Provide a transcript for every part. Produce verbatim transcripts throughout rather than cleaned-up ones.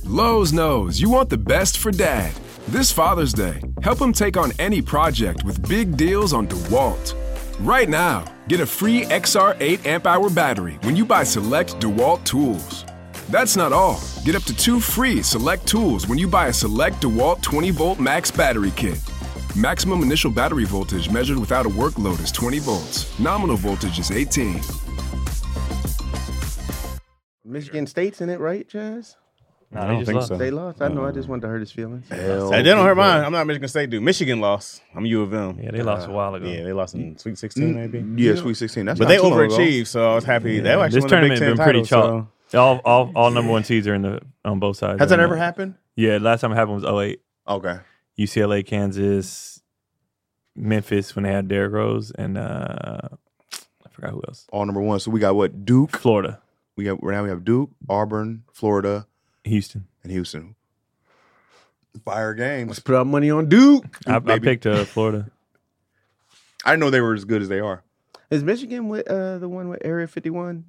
Lowe's knows you want the best for Dad. This Father's Day, help him take on any project with big deals on DeWalt. Right now, get a free X R eight amp hour battery when you buy select DeWalt tools. That's not all. Get up to two free select tools when you buy a select DeWalt twenty volt max battery kit. Maximum initial battery voltage measured without a workload is twenty volts. Nominal voltage is eighteen. Michigan State's in it, right, Jazz? No, I don't think lost. so. They lost? I know. I just wanted to hurt his feelings. Hell, they don't hurt mine. I'm not a Michigan State dude. Michigan lost. I'm U of M. Yeah, they lost uh, a while ago. Yeah, they lost in Sweet sixteen, maybe. Yeah, Sweet sixteen. That's but they overachieved, so I was happy. Yeah. They actually this won the Big tournament Ten been pretty title, chalk. So. All, all, all number one seeds are in the on both sides. Has that ever happened? Yeah, last time it happened was oh eight. Okay. U C L A, Kansas, Memphis when they had Derrick Rose, and uh, I forgot who else. All number one. So we got what? Duke, Florida. We got now we have Duke, Auburn, Florida, Houston, and Houston. Fire games. Let's put our money on Duke. I, I picked uh, Florida. I didn't know they were as good as they are. Is Michigan with uh, the one with Area fifty-one?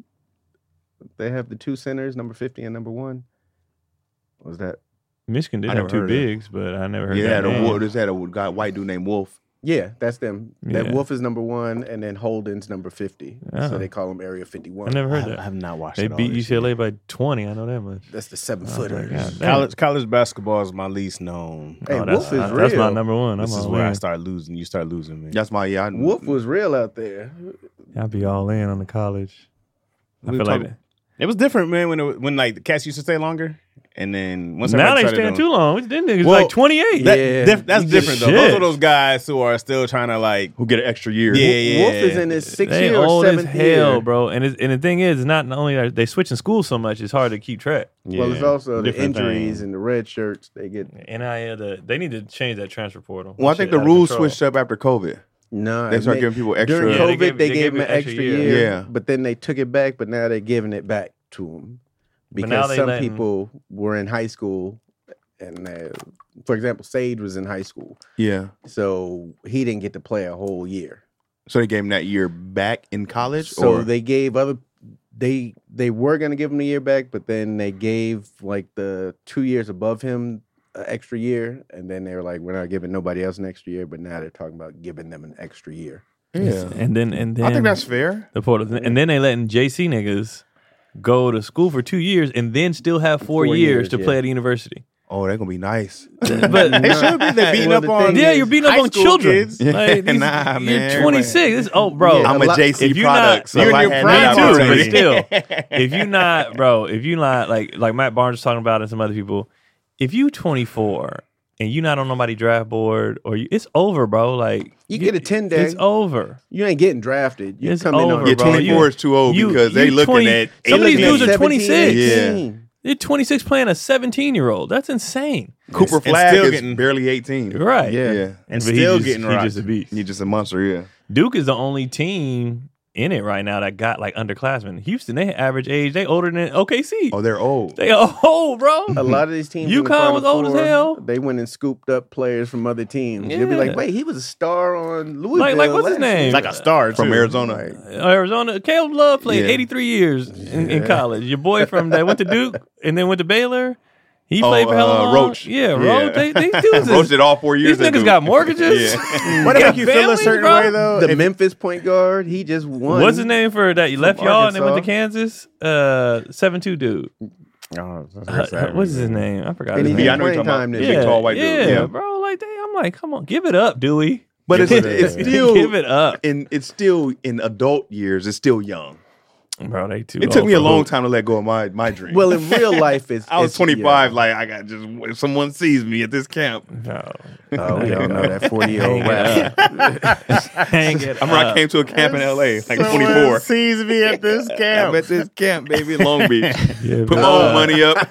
They have the two centers, number fifty and number one. What was that? Michigan did have two bigs, but I never heard yeah, that name. Yeah, there's that a guy, white dude named Wolf. Yeah, that's them. That Yeah. Wolf is number one, and then Holden's number fifty. Oh. So they call them Area fifty-one. I never heard I, that. I have not watched They it. beat U C L A by twenty. I know that much. That's the seven footers. Oh, college college basketball is my least known. Hey, oh, Wolf that's, is that's real. my number one. This I'm is all where in. I start losing. You start losing me. That's my yeah. I, Wolf was real out there. I'll be all in on the college. I We feel talk- like It was different, man. When it, when like the cats used to stay longer, and then once now everybody they started staying doing- too long. Them niggas Well, like twenty-eight. That, Yeah. diff- that's You different just- though. Those Shit. are those guys who are still trying to like. who get an extra year. Yeah, yeah. Wolf is in his sixth They year or old as seventh hell, year. bro. And it's, and the thing is, not only are they switching schools so much, it's hard to keep track. Well, it's also the different injuries thing. and the red shirts. They get N I L, the, they need to change that transfer portal. Well, I Shit think the out of rules control. switched up after COVID. no. They started giving people extra. During Yeah, they COVID, gave- they, they gave gave them it an extra extra year. year. Yeah. But then they took it back. But now they're giving it back to them because now they some letting- people were in high school, and uh, for example, Sage was in high school, Yeah. so he didn't get to play a whole year. So they gave him that year back in college. So or? they gave other they they were going to give him the year back, but then they gave like the two years above him an extra year, and then they were like, we're not giving nobody else an extra year, but now they're talking about giving them an extra year. Yeah. And then and then I think that's fair. the portal. And then they letting J C niggas go to school for two years and then still have four, Four years, years, to yeah. play at the university. Oh, they're gonna be nice. But They should be. They're beating Well, up the on. thing yeah, is, you're beating up high on school children. kids. Like, these- Nah, you're man. twenty-six. It's, oh, bro. Yeah, I'm a a lot- J C if you product, not- so you're in I your had prime that Me too, but opportunity. still, if you not, bro, if you not like like Matt Barnes was talking about and some other people, if you twenty-four and you not on nobody draft board or you, it's over, bro. Like You get a ten day. It's over. You ain't getting drafted. You It's come in over, on Yeah, bro. twenty-four You- is too old you- because they you looking twenty at some of these eighteen. dudes are seventeen, twenty-six. eighteen. They're twenty-six playing a seventeen-year-old. That's insane. Cooper And Flag still is getting- barely eighteen. Right. Yeah. Yeah. And But he still just- getting he rocked. just a beast. You're just a monster, yeah. Duke is the only team in it right now that got like underclassmen. Houston, they average age, they older than O K C. Oh, they're old. They old, bro. A lot of these teams, in the UConn Final was old as Four, hell. They went and scooped up players from other teams. You'll be Yeah. like, wait, he was a star on Louisville. Like, like what's his last name? He's like a star From too. Arizona. Right. Arizona. Caleb Love played Yeah. eighty-three years in, in college. Your boy from that went to Duke and then went to Baylor. He Oh, played for hella uh, long. Roach. Yeah, Yeah. Roach. They, these dudes Roach is, did all four years. these at niggas Duke. got mortgages. Yeah. What Got make you feel a families, certain bro? way though? The If- Memphis point guard, he just won. What's his name for that? You left From y'all and then went to Arkansas. Kansas. Uh, seven two dude. Oh, Uh, what's his name? I forgot. And his he's name. Yeah, I know you're playing talking time about. this Big year. tall white yeah, dude. Yeah. bro. Like, damn, I'm like, come on, give it up, Dewey. But it's, Give it it's up. still give it up, in it's still in adult years. It's still young. bro. They too. It took old me a for long hoop. time to let go of my my dream. Well, in real life, it's. I was it's- twenty-five. yeah. Like I got just if someone sees me at this camp. No. Oh, we all know that forty-year-old Hang rap. Hang it I remember I up. came to a camp in L A, like Someone twenty-four. sees me at this I'm camp. at this camp, baby, in Long Beach. Yeah, Put bro. my own money up.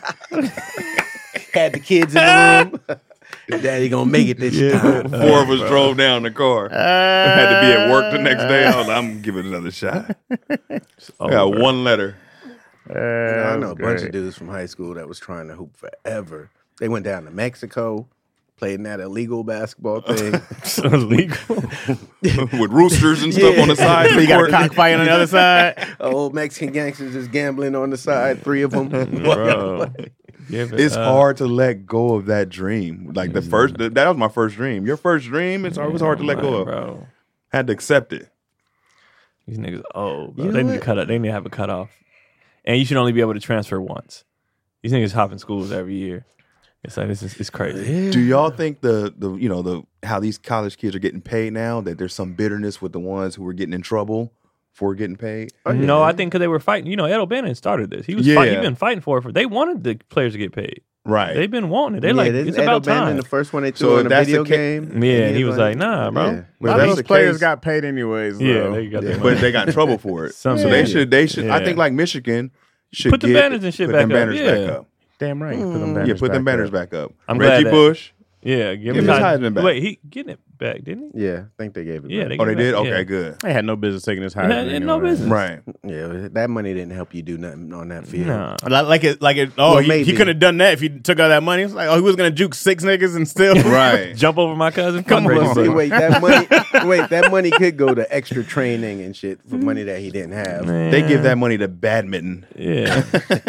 Had the kids in the room. Daddy gonna make it this Yeah. time. Four of us drove down the car. Uh, I had to be at work the next day. I was like, I'm gonna give it another shot. I got Over. one letter. You know, I know a bunch great. of dudes from high school that was trying to hoop forever. They went down to Mexico. played in that illegal basketball thing. Illegal. with roosters and stuff Yeah. on the side. You got a cockfight on the other side. Old Mexican gangsters just gambling on the side, three of them. Bro. Give it It's up. hard to let go of that dream. Like the first, that was my first dream. Your first dream, it's always hard to let go of. Bro. Had to accept it. These niggas old, bro. You know They need to what? cut up. They need to have a cutoff. And you should only be able to transfer once. These niggas hopping schools every year. It's like this is it's crazy. Do y'all think the the you know the how these college kids are getting paid now? That there's some bitterness with the ones who were getting in trouble for getting paid? Oh, yeah. No, I think because they were fighting. You know, Ed O'Bannon started this. He was Yeah. fight, he been fighting for it. For, they wanted the players to get paid. Right. They've been wanting it. They're Yeah, like, didn't it's Ed about O'Bannon time. the first one they So threw if in a that's the video ca- game. Yeah, and he was like, nah, bro. Yeah. A But lot of that's those the players case- got paid anyways. Yeah, though. they got Yeah. their But money. they got in trouble for it. Some- so they should they should I Yeah. think like Michigan should Put the get, banners and shit put back them up. banners Yeah. back up. Damn right. Put them Mm. banners Yeah, put them back banners up. back up. I'm glad Reggie that- Bush. Yeah, give, Give him his his Heisman back. Wait, he getting it back, didn't he? Yeah, I think they gave it. Yeah, back. they Oh, they give it did? back, Okay, yeah. good. They had no business taking this high. Had- had no business. Right. Yeah, that money didn't help you do nothing on that field. Nah. Like, like it, like it. Oh, Well, he, maybe. he couldn't have done that if he took all that money. It's like, oh, he was gonna juke six niggas and still. Right. Jump over my cousin. Come Fuck on. Reggie But see, Bush. wait, that money, wait, that money could go to extra training and shit for money that he didn't have. They give that money to badminton. Yeah,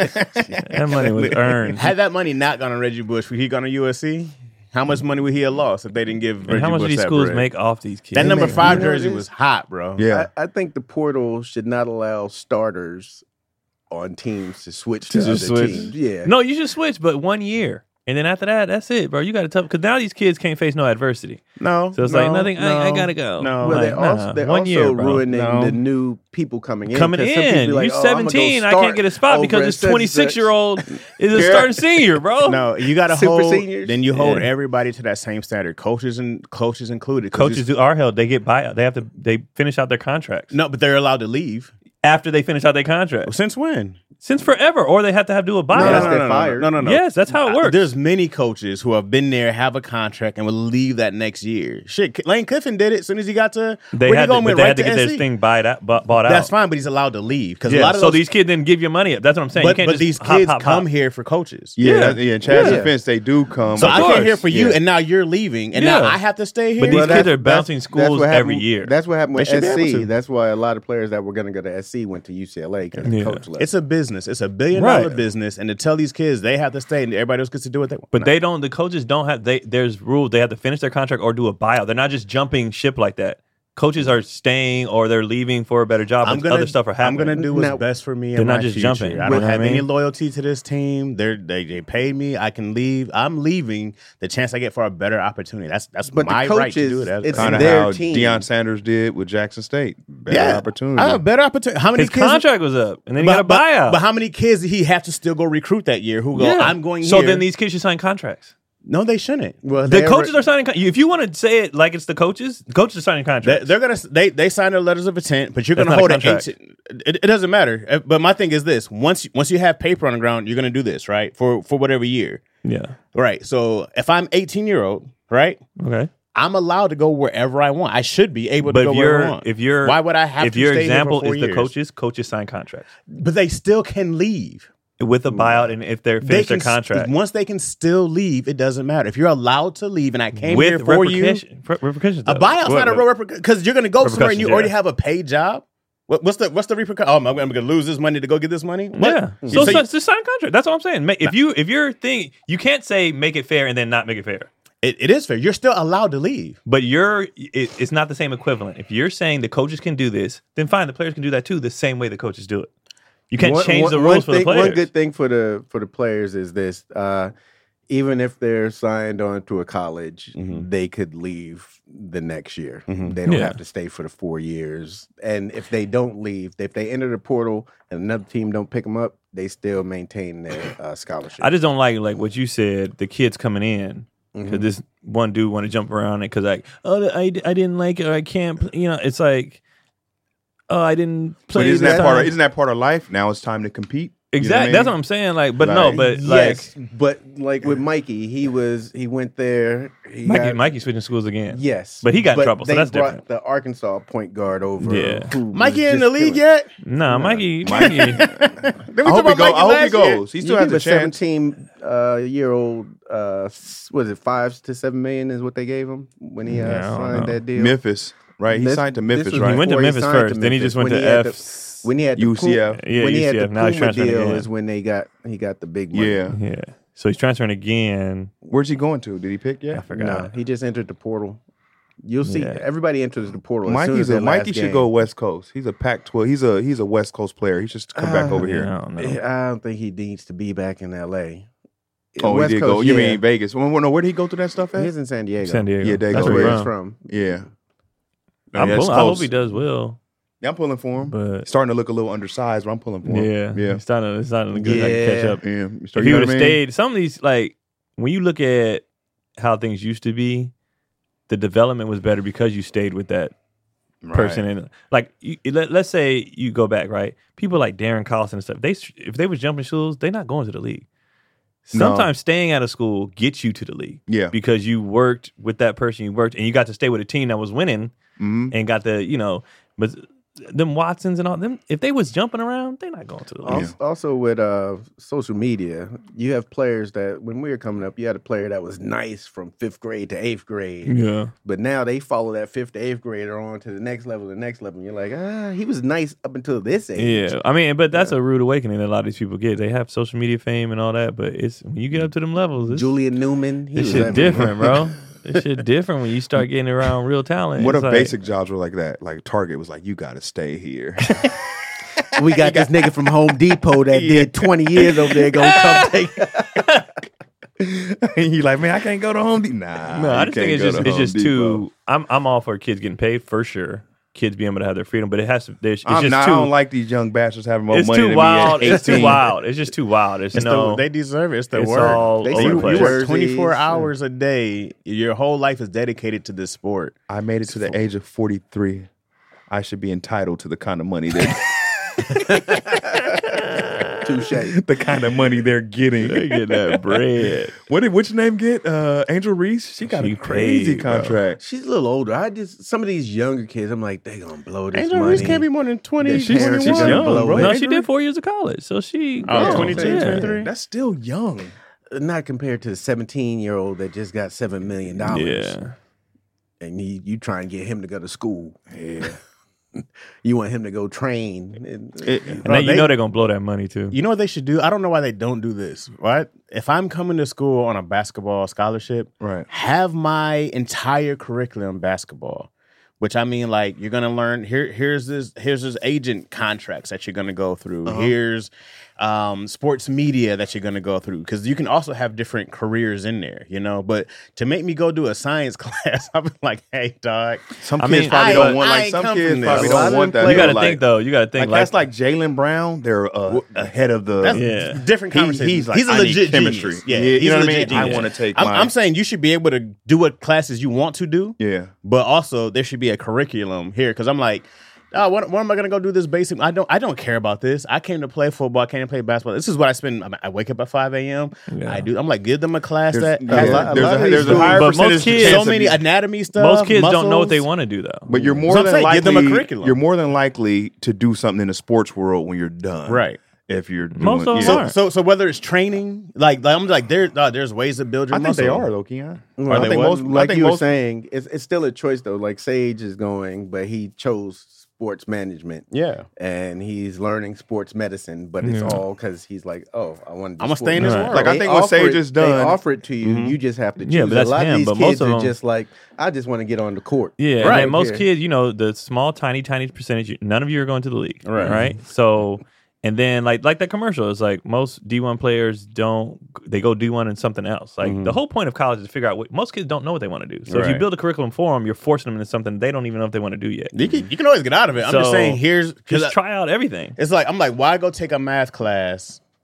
that money was earned. Had that money not gone to Reggie Bush, would he gone to U S C? How much money would he have lost if they didn't give Reggie And how much Bush do these that schools bread? make off these kids? That number make- five you know jersey what it was is? hot, bro. Yeah. I, I think the portal should not allow starters on teams to switch to, To other just switch. teams. Yeah. No, you should switch, but one year. And then after that, that's it, bro. You got to tough because now these kids can't face no adversity. No, So it's no, like nothing. I, I no, gotta go. No, Well, Like, they're also, nah, they're one also year, bro. ruining No. the new people coming in. Coming 'cause some people in, be like, you "Oh, I'ma go seventeen. I start can't get a spot over because at this such and twenty-six such." year old is a Yeah. starting senior, bro. no. You got to Super hold. seniors? Then you hold Yeah. everybody to that same standard. Coaches and coaches included. 'Cause Coaches it's- do are held. They get buyout. They have to. They finish out their contracts No, but they're allowed to leave. after they finish out their contracts Since when? since forever, or they have to have do a No, buyout. that's they're fired. No, no, no. Yes, that's how it Uh, works. There's many coaches who have been there, have a contract, and will leave that next year. Shit, Lane Kiffin did it as soon as he got to. They where had he to, going, but went they right had to get their N C. thing bought out. Bought, bought out. That's fine, but he's allowed to leave because a Yeah, lot of so those, these kids didn't give you money up. That's what I'm saying. you But, can't but just these hop, kids hop, come hop. here for coaches. Yeah, Yeah. that- yeah. In Chad's Yeah. defense, they do come. So of I course. came here for you, Yeah. and now you're leaving, and Yeah. now I have to stay here. But these Well, kids that's- are bouncing that's- schools that's what every happened- year. That's what happened with They should be able S C. to. That's why a lot of players that were going to go to S C went to U C L A because Yeah. the coach left. It's a business. It's a billion Right. dollar business, and to tell these kids they have to stay, and everybody else gets to do what they want. But No. they don't. The coaches don't have. They there's rules. They have to finish their contract or do a buyout. They're not just jumping ship like that. Coaches are staying or they're leaving for a better job. I'm and gonna, other stuff are I'm happening. gonna do what's Now- best for me. They're and not my just future. jumping. I You don't know have what I any mean? loyalty to this team. They're, they they paid me. I can leave. I'm leaving. The chance I get for a better opportunity. That's that's But the my right to coaches, do it. As- it's Kind of their how team. Deion Sanders did with Jackson State. Better yeah, opportunity. I have a better opportunity. How many His kids? contract was up, and then he but, got a but- buyout. But how many kids did he have to still go recruit that year? Who go? Yeah. I'm going So here. then these kids should sign contracts. no, they shouldn't. well, The they coaches were- are signing. Con- if you want to say it like it's the coaches, the coaches are signing They, contracts. they're gonna they they sign their letters of intent, but you're That's gonna not a hold an contract. eighteen. It, it doesn't matter. Uh, But my thing is this: once once you have paper on the ground, you're gonna do this right for for whatever year, yeah. right? So if I'm eighteen year old, right, Okay. I'm allowed to go wherever I want. I should be able But to go if wherever I your want. if your why would I have if to your stay example here for four is the years? coaches, coaches sign contracts But they still can leave. with a buyout, and if they're They finished their can contract st- once they can still leave. It doesn't matter if you're allowed to leave. And I came here with for you. repercussion, re- repercussions. A though. buyout's What- not a what- real repercussion because you're going to go somewhere and you Repercussions, already yeah. have a paid job. What, what's the what's the repercussion? Oh, I'm, I'm going to lose this money to go get this money. What? Yeah. You- So, so so, you- just sign a contract. That's all I'm saying. Make, if you if your thing, you can't say make it fair and then not make it fair. it, it is fair. You're still allowed to leave. But you're it, it's not the same equivalent. If you're saying the coaches can do this, then fine, the players can do that too. The same way the coaches do it. You can't One- change one- the one rules for the thing- players. One good thing for the for the players is this: uh, even if they're signed on to a college, they could leave the next year. They don't Yeah. have to stay for the four years. And if they don't leave, if they enter the portal and another team don't pick them up, they still maintain their uh, scholarship. I just don't like like what you said. The kids coming in because Mm-hmm. this one dude want to jump around it because like oh I, I didn't like it or I can't pl-" you know it's like oh I didn't play. But isn't this that part? time. Of, isn't that part of life? Now it's time to compete. exactly. I mean? That's what I'm saying. Like, but no, Like, but like yes, but like with Mikey, he was he went there. He Mikey, got, Mikey switching schools again. Yes, But he got in trouble, so they that's brought different. the Arkansas point guard over. Yeah. who was Mikey in just the league killing- yet? Nah, Mikey, Mikey. Did we I talk hope he about go. Mikey I hope he last year? goes. He You still has give a a chance. seventeen uh, year old. Uh, s- was it five to seven million? Is what they gave him when he uh, Yeah, I don't signed know. that deal. Memphis, right? He This- signed to this Memphis, was right? He went to before Memphis signed first, then he just went when to he had F. the- When he had the U C F. Yeah, when he had U C F. the Now he's Puma transferring deal again. is when they got he got the big money. Yeah. Yeah. So he's transferring again. Where's he going to? Did he pick I yet? forgot. No, he just entered the portal. You'll see. Yeah. Everybody enters the portal. As soon Mikey's as a, their Mikey last should game. go West Coast. He's a Pac twelve. He's a he's a West Coast player. He should come back Uh, over Yeah, here. I don't know. I don't think he needs to be back in L A. Oh, West he did Coast, go. You yeah. mean Vegas? Well, no, where did he go to that stuff at? He's in San Diego. San Diego. Yeah, there you That's go. That's where where he's he's from. from. Yeah. I'm Yeah, it's pulling, I hope close. he does well. Yeah, I'm pulling for him. But Starting to look a little undersized, but I'm pulling for him. yeah, Yeah. it's starting. To, it's starting to good. I can catch Yeah. up. Yeah. You If start- he you know would what have I mean? stayed, some of these like when you look at how things used to be, the development was better because you stayed with that person. Right. And like, you, let, let's say you go back, right? People like Darren Collison and stuff. They if they was jumping schools, they're not going to the league. No. Sometimes staying out of school gets you to the league. Yeah. Because you worked with that person, you worked, and you got to stay with a team that was winning Mhm. and got the, you know, but them Watsons and all them, if they was jumping around, they're not going to the league. Also, also with uh, social media, you have players that when we were coming up, you had a player that was nice from fifth grade to eighth grade. Yeah. But now they follow that fifth to eighth grader on to the next level, the next level. And you're like, ah, he was nice up until this age. Yeah, I mean, but that's a rude awakening that a lot of these people get. They have social media fame and all that, but it's when you get up to them levels, it's, Julian Newman, he this was shit everywhere. different, bro. This shit different when you start getting around real talent. What It's if like, basic jobs were like that? Like Target was like, you got to stay here. We got this nigga from Home Depot that did twenty years over there gonna come take. and you like, man, I can't go to Home Depot. Nah, No, I you just think can't it's go just to it's Home just Depot. too. I'm I'm all for kids getting paid for sure. Kids being able to have their freedom, but it has to. There's, it's I'm just not, too. I don't like these young bastards having more it's money too than wild. me at It's too eighteen. wild. It's just too wild. It's, It's no. the, they deserve it. It's the it's word. all They over see the the place. You work jerseys. twenty-four hours a day. Your whole life is dedicated to this sport. I made it to the age of forty-three. I should be entitled to the kind of money that Touche. the kind of money they're getting. They get that bread. What did which name get? Uh, Angel Reese. She got She a crazy paid, bro. contract. She's a little older. I just some of these younger kids, I'm like, they gonna blow this Angel money. Reese can't be more than twenty. Their She's parents She's are gonna young, blow bro. it. No, she did four years of college, so she. Oh, Yeah. twenty-two, Yeah. twenty-three. That's still young. Not compared to the seventeen year old that just got seven million dollars. Yeah. And you, you try and get him to go to school. Yeah. You want him to go train. And, It- And Bro, then you they- know they're gonna blow that money too. You know what they should do? I don't know why they don't do this, right? If I'm coming to school on a basketball scholarship, Right. have my entire curriculum basketball. Which I mean, like you're gonna learn here. Here's this. Here's this agent contracts that you're gonna go through. Uh-huh. Here's um, sports media that you're gonna go through because you can also have different careers in there, you know. But to make me go do a science class, I'm like, hey, dog. Some I kids mean, probably I- don't want I like ain't some come kids from probably this. A lot don't of want them that. play- You got to Like- think though. You got to think Like, like, that's like Jalen Brown. They're uh, ahead of the. That's Yeah. different He- conversation. he's like, he's a I need legit chemistry. genius. Yeah, Yeah, he's you know a what I legit mean? I genius. wanna take I'm, my- I'm saying you should be able to do what classes you want to do. Yeah. But also there should be a curriculum here because I'm like, oh, what, what am I gonna go do this basic? I don't I don't care about this. I came to play football. I came to play basketball. This is what I spend. I, I wake up at five a.m. Yeah. I do. I'm like, give them a class There's, that yeah, has a lot- a there's lot a, of these there's a schools- higher but most percentage kids- chance so of many you- anatomy stuff. most kids don't know what muscles. they want to do though. But you're more So I'm than saying, likely give them a curriculum. you're more than likely to do something in the sports world when you're done. Right. If you're doing, Most of them yeah. So, are. so so whether it's training, like, like I'm like there, uh, there's ways to build your I think muscle. they are though, Keon. Well, I I think think most, I like think you were most, saying, it's it's still a choice though. Like Sage is going, but he chose sports management. Yeah. And he's learning sports medicine, but it's Yeah. all because he's like, oh, I want to. I'ma stay in this Right. world. Like, I They think what offer Sage it- has they done- offer it to you. Mhm. You just have to choose. Yeah, but that's a lot him, of these but most kids of are them- just like, I just want to get on the court. Yeah, and Right. then most Yeah. kids, you know, the small, tiny, tiny percentage. None of you are going to the league, Right. right? So, and then like like that commercial is like most D one players don't. They go D one and something else. Like Mhm. the whole point of college is to figure out what most kids don't know what they want to do. So if you Right. build a curriculum for them, you're forcing them into something they don't even know if they want to do yet. You can, you can always get out of it. I'm just So, saying, here's because Just try out everything. it's like I'm like, why go take a math class,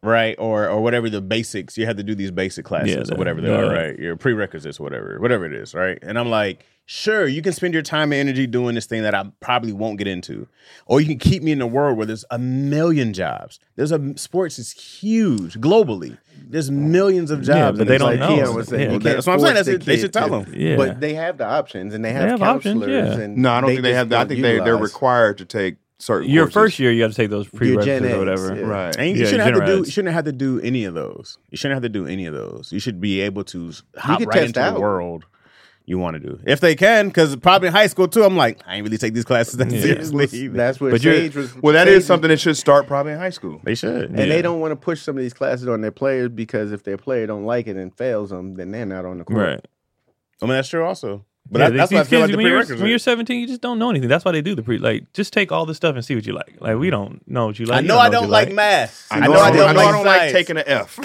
right? Or or whatever the basics. You have to do these basic classes Yeah, or the- whatever they the- are, right? Your prerequisites, whatever, whatever it is, right? And I'm like, sure, you can spend your time and energy doing this thing that I probably won't get into, or you can keep me in a world where there's a million jobs. There's a sports is huge globally. There's millions of Yeah, jobs, but and they it's don't like, know. Keon was saying, Yeah. you Well, can't that's what I'm saying. force That's the it. They should kid tell to- them. Yeah. But they have the options, and they have, They have options, counselors. yeah. And No, I don't they think they just have. that. I don't think they they're utilize. required to take certain. Your courses. first year, you got to take those prerequisites gen or Eds, whatever. yeah. right? And you Yeah, shouldn't have to gen do. You reds. shouldn't have to do any of those. You shouldn't have to do any of those. You should be able to hop could right test into out. the world you want to do if they can. Because probably in high school too, I'm like, I ain't really take these classes that Yeah. seriously. either. That's where But you're- Sage was. Well, that Sage is something that should start probably in high school. They should. And Yeah. they don't want to push some of these classes on their players because if their player don't like it and fails them, then they're not on the court. Right. I mean, that's true also. But Yeah, that, that's these why I feel kids, like the when, you're, prerequisite. when you're seventeen, you just don't know anything. That's why they do the pre. Like, just take all this stuff and see what you like. Like, we don't know what you like. I You know I what don't you like math. I know I don't, I know I don't like science. taking an F.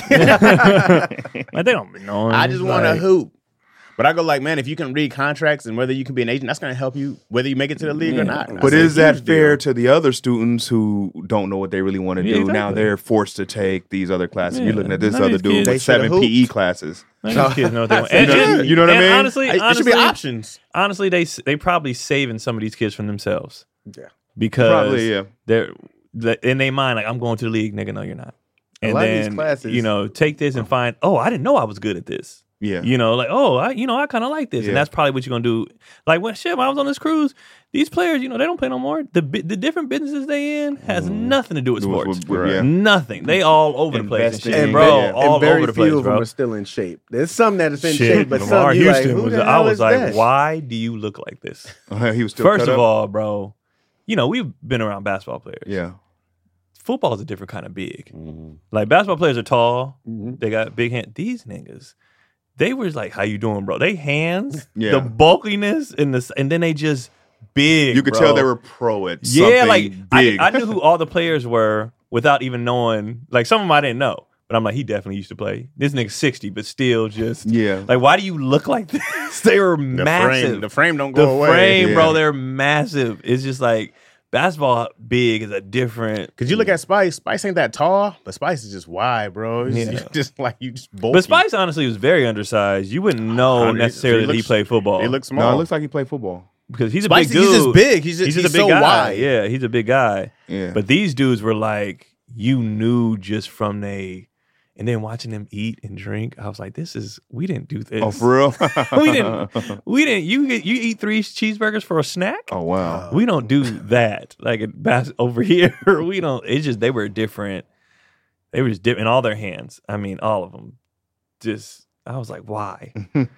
Like, they don't know. I just want to like, hoop. But I go like, man, if you can read contracts and whether you can be an agent, that's going to help you whether you make it to the league Yeah. or not. But That's a is that huge fair deal. to the other students who don't know what they really want to Yeah, do? Now exactly. they're forced to take these other classes. Yeah. You're looking at this None of other these dude kids- They with should've seven P E hooped. classes. None of these kids know what they want. You And, know- and- you know what I and mean? Honestly, It honestly, should be options. honestly, they they probably saving some of these kids from themselves Yeah. because Probably, yeah. they're the- in their mind like, I'm going to the league, nigga. No, you're not. A And lot of these then classes- you know, take this and find. Oh, I didn't know I was good at this. Yeah. You know, like, oh, I, you know, I kind of like this, Yeah. and that's probably what you're gonna do. Like when shit, when I was on this cruise, these players, you know, they don't play no more. The bi- the different businesses they in has nothing to do with With- sports. with- with- yeah. Nothing. They all over the place, and Investing. shit. And bro, very, all and very over the few place, of them bro. are still in shape. There's some that is in Shit, shape, but Lamar some you Houston like, who was. the I hell was is like, that? why do you look like this? he was still First cut of up? all, bro, you know we've been around basketball players. yeah. Football is a different kind of big. Like basketball players are tall, Mhm. they got big hands. These niggas, they was like, "How you doing, bro?" They hands, Yeah. the bulkiness, and the and then they just big. You could bro. tell they were pro at something yeah, like I, big. I knew who all the players were without even knowing. Like some of them I didn't know, but I'm like, he definitely used to play. This nigga's sixty, but still just yeah. like, why do you look like this? They were The massive. frame, the frame don't The go away. frame, Yeah. bro, they're massive. It's just like basketball big is a different. Cause you look at Spice, Spice ain't that tall, but Spice is just wide, bro. It's Yeah. you just like you just bulky. But Spice honestly was very undersized. You wouldn't know Hundred- necessarily he that he looks- played football He looks small. No, it looks like he played football. because he's a Spice, big dude. he's just big. He's just, He's he's, just a big so guy. wide. Yeah, he's a big guy. Yeah. But these dudes were like, you knew just from they, and then watching them eat and drink, I was like, this is, we didn't do this. Oh, for real? we didn't, we didn't, you get, you eat three cheeseburgers for a snack? Oh, wow. We don't do that. Like at bas- over here, we don't, it's just, they were different. They were just different in all their hands. I mean, all of them. Just, I was like, why?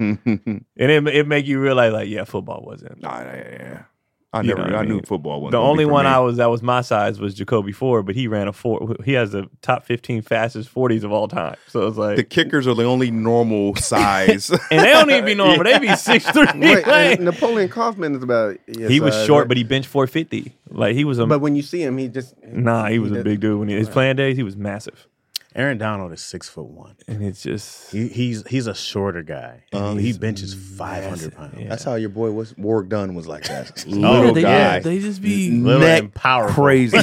And it, it make you realize like, yeah, football wasn't. Nah, yeah, yeah. I You never, know what I I knew mean? football wasn't The gonna be only for one me. I was that was my size was Jacoby Ford, but he ran a four. He has the top fifteen fastest forties of all time. So it's like, The kickers are the only normal size. and they don't even be normal. They be six three. Wait, and Napoleon Kaufman is about. Yes, he was uh, short, but he benched four fifty. Like he was a But when you see him, he just nah. He was a does- big dude when he, his playing days. He was massive, Aaron Donald is six foot one. and it's just He, he's he's a shorter guy. And he, he benches five hundred pounds. yeah. That's how your boy was. Warwick Dunn was like that. Oh, Little they, guy. they just be Little Neck and powerful. crazy.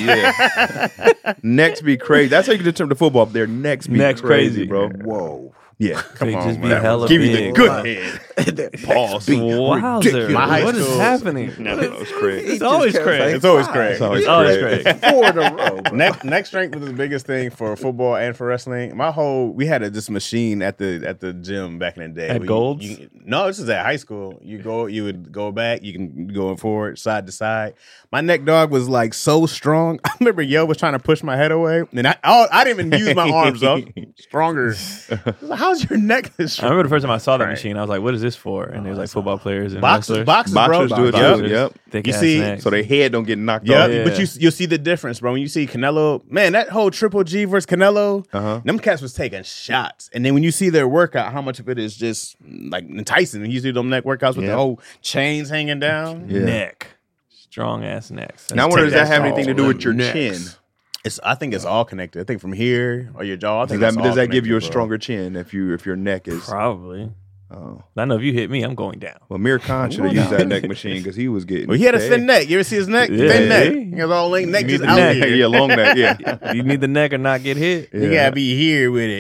Yeah. Necks be crazy. That's how you can determine the football. Their necks be Necks crazy, crazy. bro. Whoa. Yeah. they on, just be man. hella Give you big. the good Wow. head. Pause. Wowzer! My high What is school- happening? No, that was crazy. It's always Craig. It's always Craig. It's always It's always Craig. Craig. Four in a row. bro. Neck neck strength was the biggest thing for football and for wrestling. My whole we had a, this machine at the at the gym back in the day. At where you- Gold's? you- no, this is at high school. You go, you would go back. You can go forward, side to side. My neck dog was like so strong. I remember Yo was trying to push my head away, and I I, I didn't even use my arms. I was stronger. I was like, how's your neck this I strong? remember the first time I saw that Right. machine, I was like, "What is this for?" And there's like football players and Boxers, wrestlers. boxers, Boxers bro. do it Yep. too. Yep. Thick You ass see- necks. So their head don't get knocked Yeah, off. Yeah. but you you'll see the difference, bro. When you see Canelo, man, that whole Triple G versus Canelo, Uh-huh. them cats was taking shots, and then when you see their workout, how much of it is just like enticing. You see them neck workouts with Yeah. the whole chains hanging down. Yeah. neck, strong ass necks. Now I wonder, Take does that that have anything to do strong with your necks. chin? It's I think it's all connected. I think from here or your jaw. I Does think that, that's does all that give you a connected, bro. stronger chin if you if your neck is? Probably. Oh. I know if you hit me, I'm going down. Well, Mir Khan should have used that neck machine because he was getting. Well, he had a paid. thin neck. You ever see his neck? Yeah. Thin neck. He has all link neck You just need out the neck. here. yeah, long neck. Yeah. You need the neck or not get hit. You Yeah. gotta be here with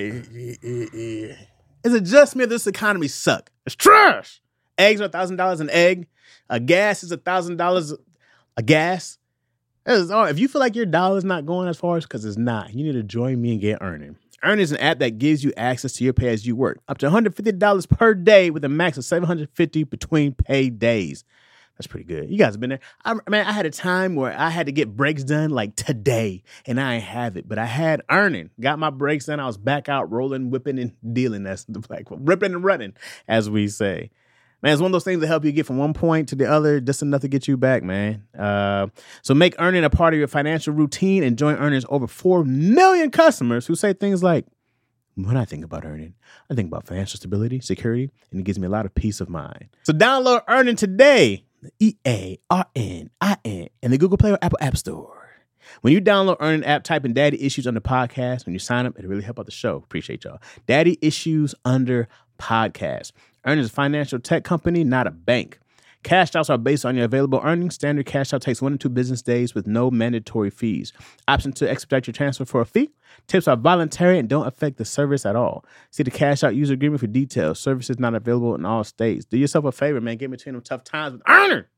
it. It's a just me. This economy suck. It's trash. Eggs are a thousand dollars an egg. A gas is a thousand dollars a gas. That is all. If you feel like your dollar's not going as far as because it's not, you need to join me and get Earning. Earning is an app that gives you access to your pay as you work, up to one hundred fifty dollars per day with a max of seven hundred fifty dollars between pay days. That's pretty good. You guys have been there. I, man, I had a time where I had to get breaks done like today, and I ain't have it, but I had Earning. Got my breaks done. I was back out rolling, whipping, and dealing. That's the black ripping and running, as we say. Man, it's one of those things that help you get from one point to the other, just enough to get you back, man. Uh, so make Earning a part of your financial routine and join Earning's over four million customers who say things like, when I think about Earning, I think about financial stability, security, and it gives me a lot of peace of mind. So download Earning today, E A R N I N, in the Google Play or Apple App Store. When you download Earning app, type in Daddy Issues under podcast. When you sign up, it'll really help out the show. Appreciate y'all. Daddy Issues under podcast. Earning is a financial tech company, not a bank. Cash outs are based on your available earnings. Standard cash out takes one to two business days with no mandatory fees. Option to expedite your transfer for a fee. Tips are voluntary and don't affect the service at all. See the cash out user agreement for details. Services not available in all states. Do yourself a favor, man. Get between them tough times with Earner.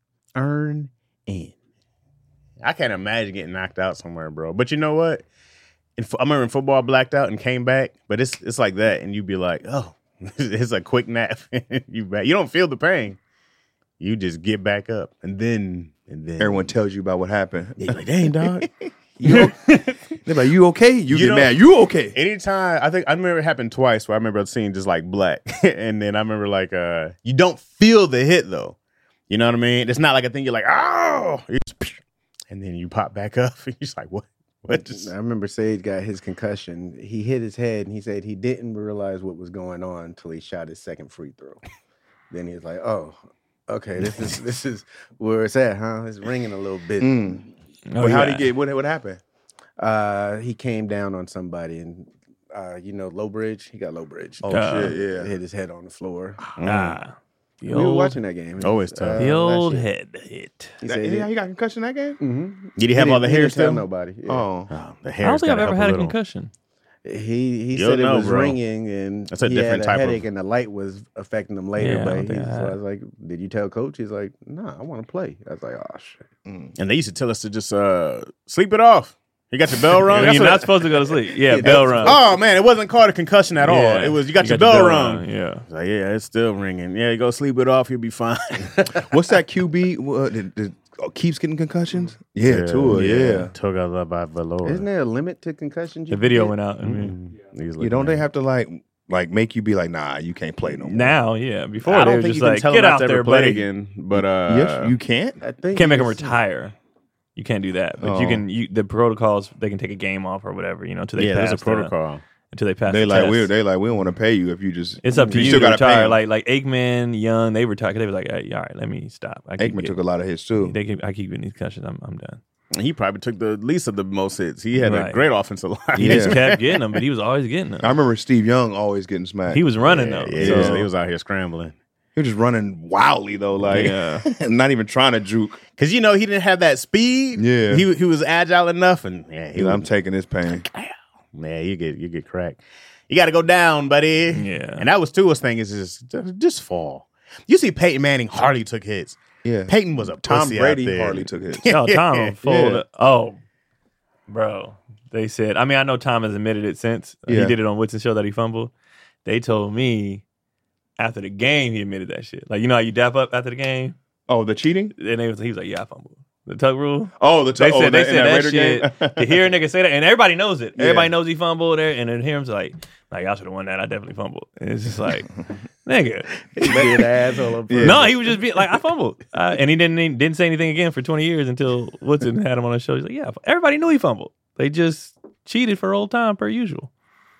Earn in. I can't imagine getting knocked out somewhere, bro. But you know what? In, I remember in football, I blacked out and came back. But it's it's like that, and you'd be like, oh. It's a quick nap. you back. You don't feel the pain. You just get back up, and then and then Everyone tells you about what happened. you're like, dang, dog. You, they're like, you okay? You, You get know- mad. You okay? Anytime, I think I remember it happened twice where I remember seeing just like black, and then I remember like uh, you don't feel the hit though. You know what I mean? It's not like a thing. You're like, oh, you just, and then you pop back up, and you're just like, what? What just? I remember Sage got his concussion. He hit his head, and he said he didn't realize what was going on until he shot his second free throw. Then he was like, "Oh, okay, this is this is where it's at, huh? It's ringing a little bit." Mm. Oh, but how did yeah. he get? What what happened? Uh, he came down on somebody, and uh, you know, low bridge. He got low bridge. Oh Uh, shit! Yeah. Hit his head on the floor. Ah, the We were old, watching that game. Always tough. the Uh, last old year. head hit. He That- said, yeah, he got concussion that game. mm-hmm. Did he have all the hair Tell still? nobody. Yeah. Oh, Oh, the I hair. don't think I've ever had a concussion. He he You don't said it know, was bro. ringing and That's a he different had a type of- headache and the light was affecting him later. Yeah, I but don't he, think I so had. I was like, "Did you tell coach?" He's like, "Nah, I want to play." I was like, "Oh shit." And they used to tell us to just uh, sleep it off. You got your bell rung. You're That's not what- supposed to go to sleep. Yeah, Yeah, bell that's- rung. Oh man, it wasn't called a concussion at all. Yeah. It was you got your bell rung. Yeah. It's like, yeah, it's still ringing. Yeah, you go sleep it off, you'll be fine. what's that Q B? What, did, did, oh, keeps getting concussions? Yeah, Tua. Yeah. Toga by Valor. Isn't there a limit to concussions? The you video can went get? out. I mean, You don't they have to like like make you be like, nah, you can't play no more? now, yeah. Before I they don't were think just you can like, tell get them not out to there, ever play buddy. again. But uh, yes, you can't. I think Can't make them it's- retire. You can't do that, but Oh. you can. You, the protocols, they can take a game off or whatever, you know, until they yeah, pass there's a the- protocol. until they pass. They the like test. we they like we don't want to pay you if you just. It's up to you, still to gotta pay retire. him. Like like Aikman, Young, they retired. They was like, hey, all right, let me stop. I keep Aikman getting- took a lot of hits too. They keep, I keep getting these concussions. I'm I'm done. He probably took the least of the most hits. He had a Right. great offensive line. He Yeah. just kept getting them, but he was always getting them. I remember Steve Young always getting smacked. He was running Yeah, though. yeah, he, so- was, he was out here scrambling. He was just running wildly though, like Yeah. not even trying to juke. Because, you know, he didn't have that speed. Yeah. He he was agile enough. And, yeah, he He, was, I'm taking his pain. man, you get you get cracked. You got to go down, buddy. Yeah. And that was Tua's thing is just, just fall. You see Peyton Manning hardly took hits. Yeah, Peyton was a Tom pussy Brady out there. hardly took hits. Oh, Tom folded. Yeah. Oh, bro. They said, I mean, I know Tom has admitted it since. Yeah. He did it on Whitson's show that he fumbled. They told me after the game he admitted that shit. Like, you know how you dap up after the game? Oh, the cheating? And they was, he was like, yeah, I fumbled. The tuck rule. Oh, the They oh, said, they that, in said that, Raider shit. game? To hear a nigga say that, and everybody knows it. Yeah. Everybody knows he fumbled there, and then hear him like, like, I should have won that. I definitely fumbled. And it's just like, nigga. Big asshole up Yeah. front. No, he was just being like, I fumbled. Uh, and he didn't he didn't say anything again for twenty years until Woodson had him on the show. He's like, yeah, everybody knew he fumbled. They just cheated for old time per usual.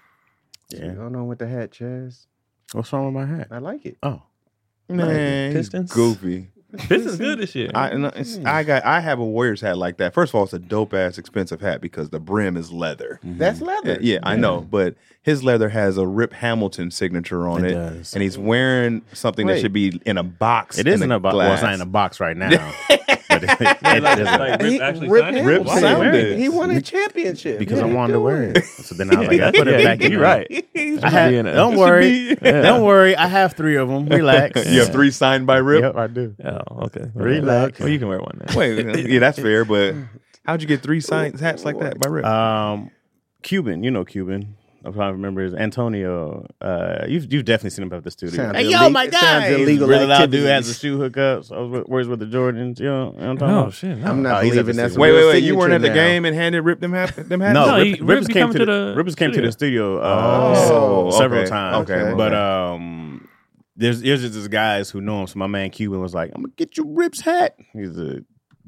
I Yeah. don't know what the hat, Chaz. What's wrong with my hat? I like it. Oh. Man, he's Pistons? goofy. Pistons good this year. I, and it's, I got. I have a Warriors hat like that. First of all, it's a dope ass expensive hat because the brim is leather. That's leather. Yeah, yeah, I know, but his leather has a Rip Hamilton signature on It it, does. and he's wearing something Wait. that should be in a box. It is in in a box. Well, it's not in a box right now. But it, it, it like, is like Rip He- actually Rip signed it? Rip Why Hamilton. they signed wearing it. He won a championship. because What I are you wanted to wear doing? it. So then I was like, I put it Yeah, back in. you're right. I had, Be in a- don't Should worry. be- yeah. Don't worry. I have three of them. Relax. You have three signed by Rip. Yep, I do. Oh, okay. Relax. Well, you can wear one then. Wait, yeah, that's fair, but how'd you get three signed hats like that by Rip? Um, Cuban, you know Cuban. I'm trying to remember his Antonio. Uh, you've you've definitely seen him at the studio. Sounds Hey, illegal- yo, my it sounds guy. He's a illegal really loud dude. activities. Has the shoe hookups. I was with, where's with the Jordans? You know, what I'm talking Oh about? shit! No. I'm not Oh, he's at believing the that's studio. wait, real wait, wait! You weren't at the signature now. game and handed Rip them hat, them hats? No, No, Rip, he- Rippers Rip be came coming to to the, the Rippers came to the studio Oh, uh, several okay. times. Okay, but okay. um, there's there's just this guys who know him. So my man Cuban was like, "I'm gonna get you Rip's hat." He's a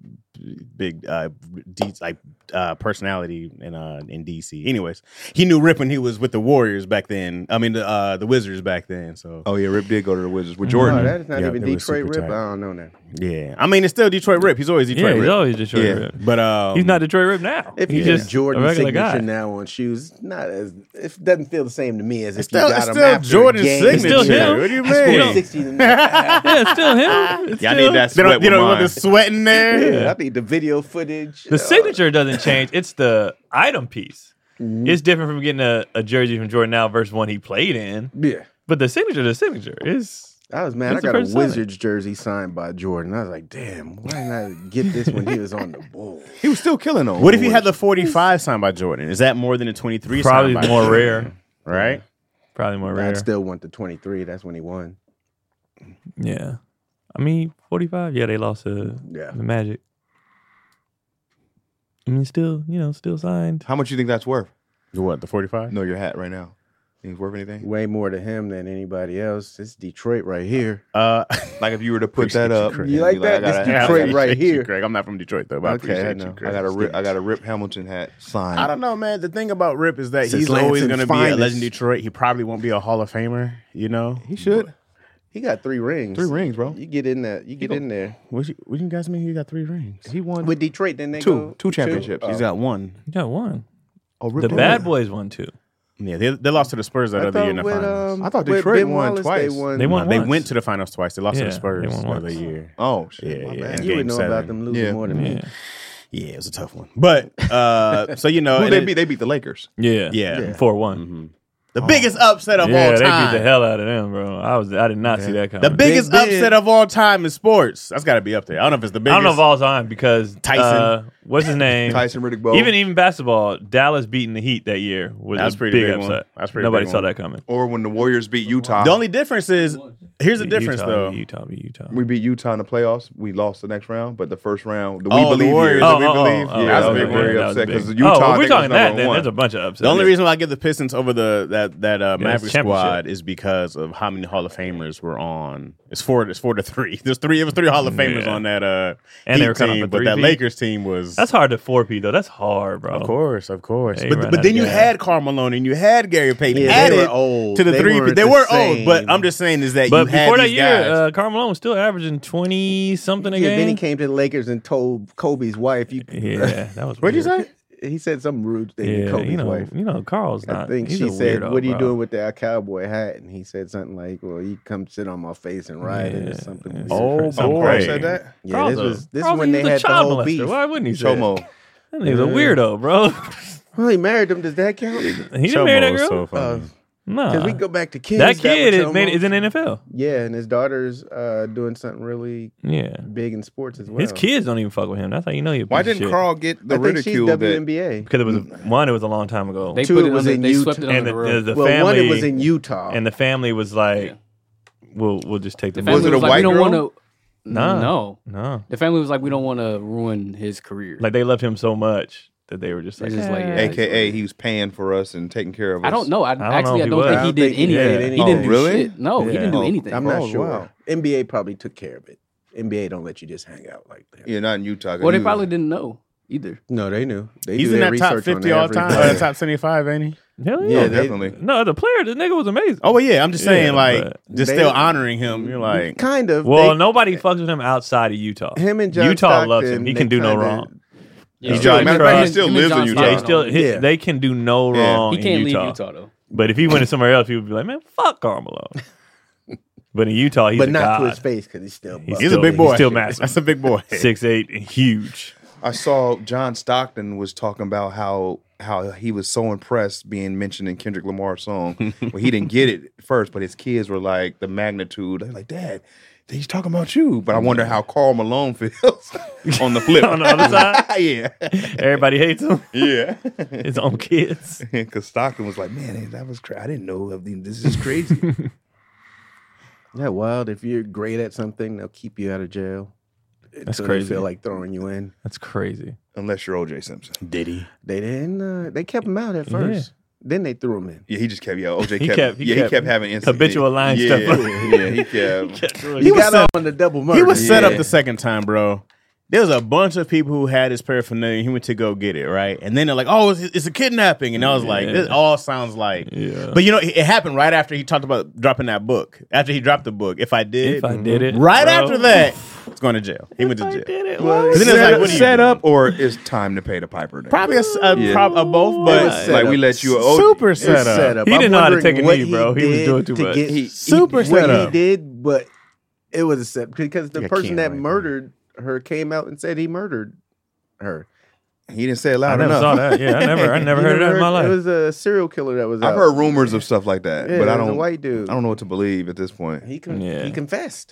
big uh, D, like uh, personality in uh, in D C. Anyways, he knew Rip when he was with the Warriors back then. I mean the uh, the Wizards back then. So Oh yeah, Rip did go to the Wizards with Oh, Jordan. that is not Yeah, even it was Detroit super Rip. tight. I don't know that. yeah, I mean it's still Detroit Rip. He's always Detroit Yeah, he's Rip. always Detroit Yeah. Rip. But um, He's not Detroit Rip now. If he's you just get Jordan a regular signature guy. now on shoes, not as it doesn't feel the same to me as if Still- you got it's them still after a Jordan's game. signature. It's still him. What do you I scored mean? sixty to Yeah, it's still him. It's Y'all still- need that They sweat don't, you with know, with mine. the sweat in there. Yeah, I need the video footage. The uh, signature doesn't change. It's the item piece. It's different from getting a, a jersey from Jordan now versus one he played in. Yeah. But the signature, the signature is. I was mad. I That's the got a first signing. Wizards jersey signed by Jordan. I was like, damn, why didn't I get this when he was on the Bulls? He was still killing them. What if you had the forty-five signed by Jordan? Is that more than a twenty-three? Probably signed by more Jordan? rare. right? Probably more rare. I still want the twenty-three. That's when he won. Yeah. I mean, forty-five. Yeah, they lost to Yeah. the Magic. I mean, still, you know, still signed. How much you think that's worth? The what? The forty-five? No, your hat right now. Think it's worth anything? Way more to him than anybody else. It's Detroit right here. Uh, Like if you were to put Appreciate that you, up, Craig. You and like be that? I gotta- It's I gotta- Detroit right appreciate you, here. Craig. I'm not from Detroit though, but I Okay, I appreciate know. you, I Craig. got a Rip, I got a Rip Hamilton hat signed. I don't know, man. The thing about Rip is that Since he's always Lansing's going to be a finest. legend in Detroit. He probably won't be a Hall of Famer, you know? He should. He got three rings. Three rings, bro. You get in that. You get go- in there. What you, what you guys mean he got three rings? He won With Detroit, then they two, go two championships. Oh. He's got one. You got one. Oh, Rip The did. Bad Boys won two. Yeah, they, they lost to the Spurs that I other year thought in the with, finals. um, I thought with Detroit Ben won Wallace, twice. They won. They won they once. went to the finals twice. They lost to Yeah, the Spurs they won the once. other year. Oh shit. Yeah, my yeah. bad. You would Game know seven. about them losing Yeah. more than me. Yeah. Yeah, it was a tough one. But uh, so you know, Who and they it- beat? They beat the Lakers. Yeah. Yeah. Yeah. four one. Mhm. the biggest upset of Yeah, all they time. beat the hell out of them, bro. I was, I did not see that coming. The biggest Big Ben. upset of all time in sports. That's got to be up there. I don't know if it's the I biggest. don't know of all time because Tyson. Uh, what's his name? Tyson Riddick Bowe. Even even basketball, Dallas beating the Heat that year was That's a pretty big big one. upset. That's pretty Nobody big saw one. that coming. or when the Warriors beat Utah. The only difference is here's the difference Utah, though. Utah, beat Utah. we beat Utah in the playoffs. We lost the next round, but the first round, the Oh, We the Believe Warriors, year. the We Believe? Yeah, that's I a was big very one. upset That was because big. Utah. Oh, I well, we're think, talking was that. number Then one. there's a bunch of upsets. The only Yeah. reason why I give the Pistons over the that that uh, Yeah, Maverick it's championship. squad is because of how many Hall of Famers were on. It's four. It's four to three. There's three. It was three Hall of Famers Yeah. on that uh, And Heat they were coming team, for but that three-peat. Lakers team was. That's hard to four P though. That's hard, bro. Of course, of course. They But run but out then of you gas. had Karl Malone and you had Gary Payton Yeah, added they were old. to the They three. weren't They the were same. old, but I'm just saying is that But you had before that these year, guys. uh, Karl Malone was still averaging twenty something a Yeah, game. then he came to the Lakers and told Kobe's wife. You, Yeah, that was. What'd you weird. say? He said something rude thing to Yeah, Kobe's you know, wife. you know, Carl's I not. think he's she a said, weirdo, "What are you bro. doing with that cowboy hat?" And he said something like, "Well, you come sit on my face and ride it Yeah, or something." yeah. weird. Oh, Some boy. crazy. said that. Yeah, Carl's this a- was this is Carl's when they a had the child whole molester. beef. Why wouldn't he say? it? Chomo. That nigga's a weirdo, bro. Well, he married him. Does that count? he didn't marry that Chomo was girl. so funny. Because no, we go back to kids. that kid was is, made, Chomo. is in the N F L. Yeah, and his daughter's uh, doing something really Yeah, big in sports as well. his kids don't even fuck with him. That's how you know you. Why didn't Carl get the I think she's ridicule that? W N B A. Because it was one. It was a long time ago. They Two, put it it was under, in they Utah. swept it and under the, the rug. the Well, family one it was in Utah. and the family was like, Yeah. "We'll we'll just take the." The Was family it a was like, white we don't girl? want to. Nah. No, No, the family was like, we don't want to ruin his career. like they loved him so much that they were just They're like, just like, "Eh." yeah. A K A he was paying for us and taking care of us. I don't know. I, know actually if I he don't was. think I he don't did think he anything. did He anything. didn't Oh, do really? shit. No, he Yeah. didn't do Oh, anything. I'm not Oh, sure. wow. N B A probably took care of it. N B A don't let you just hang out like that. Yeah, not in Utah. Well, they He was- probably didn't know either. No, they knew. They He's do in their that top research on fifty all every time, player. or top seventy-five, ain't he? Hell Yeah, yeah, they- definitely. No, the player, the nigga was amazing. Oh, well, yeah. I'm just saying, Yeah, like, but- just They- still honoring him. You're like, kind of. Well, they- nobody fucks with him outside of Utah. him and John Utah Stockton, loves him. He they can do no kinda- wrong. Yeah, He still- drives Matter of fact, he trucks. still him and lives in John Utah. Yeah, he Stockton still on- he- Yeah. they can do no Yeah. wrong. He in can't Utah. leave Utah though. But if he went to somewhere else, people would be like, "Man, fuck Carmelo." But in Utah, he's but a not god. to his face because he's still. He's buff. he's still- a big boy. he's still massive. That's a big boy. six eight and huge. I saw John Stockton was talking about how how he was so impressed being mentioned in Kendrick Lamar's song. Well, he didn't get it first, but his kids were like the magnitude. They're like, Dad, he's talking about you. But I wonder how Karl Malone feels on the flip. On the other side? yeah. Everybody hates him. Yeah. His own kids. Because Stockton was like, man, that was crazy. I didn't know. of the- This is crazy. Isn't that wild? If you're great at something, they'll keep you out of jail. That's until crazy. They feel like throwing you in. That's crazy. Unless you're O J Simpson. Did he? They didn't. Uh, they kept him out at first. Then they threw him in. Yeah, he just kept, yeah, O J He kept, kept- he yeah, kept he kept having instant, habitual line yeah, stuff. Yeah, he kept. He, He was got set- on the double murder. He was set Yeah. up the second time, bro. There was a bunch of people who had his paraphernalia. He went to go get it, right? And then they're like, "Oh, it's, it's a kidnapping," and I was like, Yeah. "This all sounds like." Yeah. But you know, it, it happened right after he talked about dropping that book. After he dropped the book, if I did, If I did it, right bro. after that, he's going to jail. He went to I jail. did it. Well, What? But then it's set like, what do you set do? up, or it's time to pay the piper? Then? Probably a, s- a, Yeah. prob- a both, It but was It's set like up. we let you. Oh, super It was set up. set up. He I'm didn't know how to wondering take a what knee, bro. He was did doing too to much. get- He- he- super what set he up. did, but it was a set because the Yeah, person Ken that right there. murdered her came out and said he murdered her. He didn't say it I loud never enough. saw that. Yeah, I never, I never You heard of that in my It life. was a serial killer that was. I've out. heard rumors of stuff like that, Yeah, but I it was don't. A white dude. I don't know what to believe at this point. He con- Yeah. he confessed.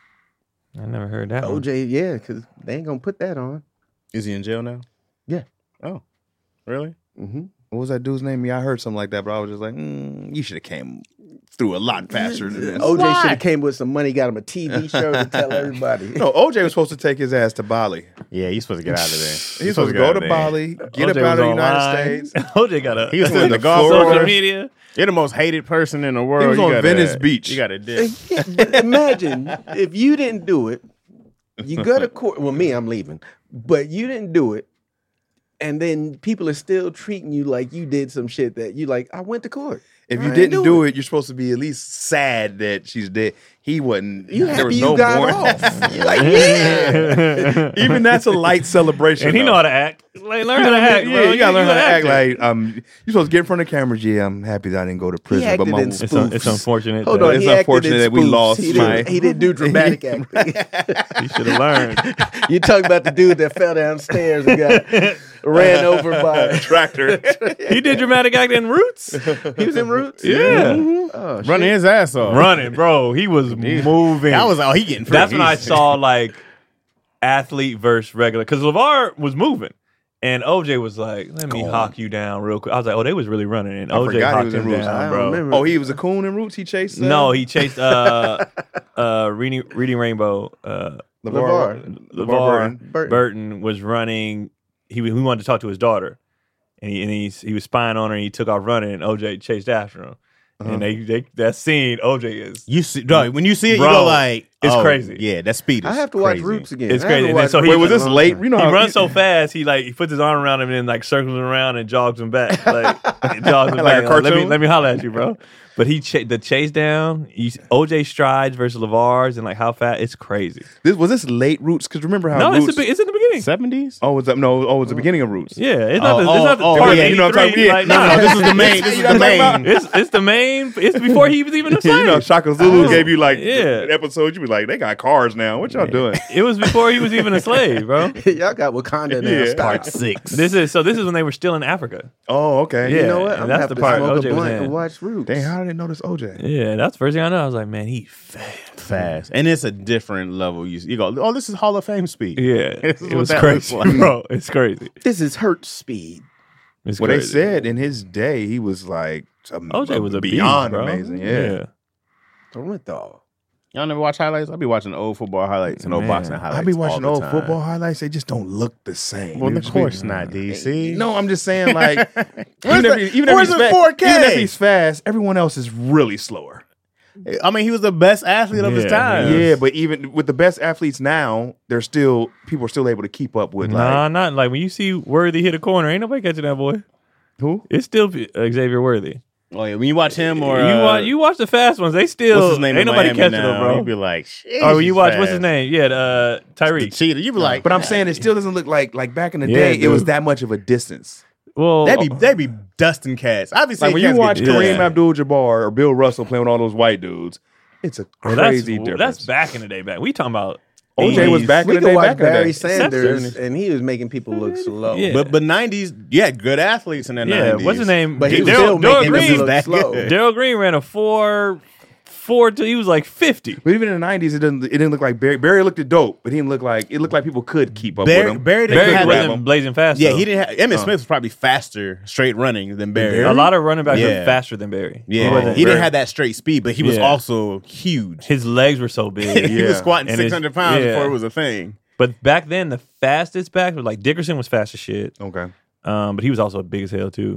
I never heard that. one. O J, yeah, because they ain't gonna put that on. Is he in jail now? Yeah. Oh, really? Mm-hmm. What was that dude's name? Yeah, I heard something like that, but I was just like, mm, you should have came through a lot faster than this. O J should have came with some money, got him a T V show to tell everybody. No, O J was supposed to take his ass to Bali. Yeah, he's supposed to get out of there. He's supposed to go to Bali, get up O J out of the was United online. States. O J got a He was in the the golf Florida- social course. media. You're the most hated person in the world. He was You on gotta- Venice Beach. You got a dick. Yeah, but imagine if you didn't do it, you go to court. Well, me, I'm leaving, but you didn't do it, and then people are still treating you like you did some shit that you like. I went to court. If I you ain't didn't do it. it, you're supposed to be at least sad that she's dead. He wasn't. You there happy was you no got more. off? You're like, yeah. Even that's a light celebration. And he though. know how to act. Like, learn how to act, Yeah, bro. you gotta learn how to act. actor. Like, um, you're supposed to get in front of cameras. Yeah, I'm happy that I didn't go to prison, but acted my in It's, un- it's spoofs. unfortunate. Hold that on, It's he acted unfortunate in that we spoofs. lost He my- didn't, he didn't do dramatic acting. He should have learned. You talking about the dude that fell downstairs and got ran over by a tractor. He did dramatic acting in Roots. He was in Roots. Yeah. Oh, shit. Running his ass off. Running, bro. He was moving. That was all he getting free. That's when I He's- saw like athlete versus regular. Because LeVar was moving. And O J was like, let me Go on. hawk you down real quick. I was like, oh, they was really running. And I O J forgot he hawked was in him Roots. I down, don't bro. remember. Oh, he was a coon in Roots. He chased. Uh, No, he chased uh uh Reading, Reading Rainbow. Uh LeVar. LeVar Burton. Burton. Burton. was running. He he wanted to talk to his daughter, and he and he he was spying on her. and He took off running, and O J chased after him. Uh-huh. And they, they that scene, O J is You see, dog, when you see it, Bro, you go like, it's oh, crazy. Yeah, that speed is I have to watch crazy. Roots again. It's I haven't crazy. And then watched so he- Roots Wait, was in a this long late? time. You know, he how runs so fast. He like he puts his arm around him and then like circles him around and jogs him back. Like jogs him Like back. a Like, let me cartoon? let me holler at you, bro. But he ch- the chase down. You, O J strides versus LeVar's and like how fast it's crazy. This was this late Roots? Because remember how No, Roots? it's, the, it's in the beginning. seventies? oh, was that no? Oh, it was the beginning of Roots. Yeah, it's not Oh, the, it's not the oh, oh, part yeah, you know what I'm eighty-three, talking- like, yeah. No, nah. no, this is the main. This is the main. It's it's the main. It's before he was even a slave. You know, Shaka Zulu Oh. gave you like Yeah. an episode. You be like, they got cars now. What y'all doing? It was before he was even a slave, bro. Y'all got Wakanda now. Yeah. Stop. Part six. This is so. This is when they were still in Africa. Oh, okay. Yeah. You know what? and I'm that's gonna have the to part smoke O a J was blunt in. and watch Roots. Dang, how did they notice O J? Yeah, that's the first thing I know. I was like, man, he fast. Fast, and it's a different level. You you go, oh, this is Hall of Fame speed. Yeah, This is it what was that crazy, looks like. bro. It's crazy. This is Hurt Speed. It's Well, they crazy. said in his day he was like um, O J was a beyond beast, bro. amazing. Yeah. Toronto. Y'all never watch highlights? I'll be watching old football highlights and old Man. boxing highlights. I be watching all old the time. football highlights. They just don't look the same. Well, They of just course be- not, D C. No, I'm just saying, like, Where's even, if, the- he- even, if where's he's the fa- four K? even if he's fast, everyone else is really slower. I mean, he was the best athlete of his Yeah, time. Yes. Yeah, but even with the best athletes now, they're still people are still able to keep up with. Nah, Like, not like when you see Worthy hit a corner. Ain't nobody catching that boy. Who? It's still Xavier Worthy. Oh yeah, when you watch him or you uh, watch you watch the fast ones. They still what's his name? ain't in nobody Miami catching now, them, bro. You'd be like, Or when you watch what's his fast. name? Yeah, uh, The Tyreek. cheetah. You'd be like, But I'm saying it still doesn't look like like back in the Yeah, day. It was dude. that much of a distance. Well, They'd be they'd be dusting cats. Obviously, Like when you cats watch get Kareem dust. Abdul-Jabbar or Bill Russell playing with all those white dudes, it's a well, crazy that's, difference. That's back in the day. Back we talking about O J was eighties. back in We the could day. watch Back in the Barry day. Sanders, Sanders. and he was making people look slow. Yeah. But but nineties, yeah, good athletes in the Yeah, nineties. what's his name? But he was Daryl- still Daryl making Green. them look that slow. good. Daryl Green ran a four, four. Two, he was like fifty. But even in the nineties, it didn't. It didn't look like Barry. Barry looked dope, but he didn't look like it. Looked like people could keep up Barry- with him. Barry They didn't could have grab that- him. wasn't blazing fast. Yeah, though. he didn't have. Emmitt Uh. Smith was probably faster straight running than Barry. Barry? A lot of running backs Yeah. were faster than Barry. Yeah, He wasn't- he didn't Barry- have that straight speed, but he was Yeah. also huge. His legs were so big. he was Yeah. squatting And his- six hundred pounds yeah. before it was a thing. But back then, the fastest back was like Dickerson was fast as shit. Okay. Um, but he was also big as hell too.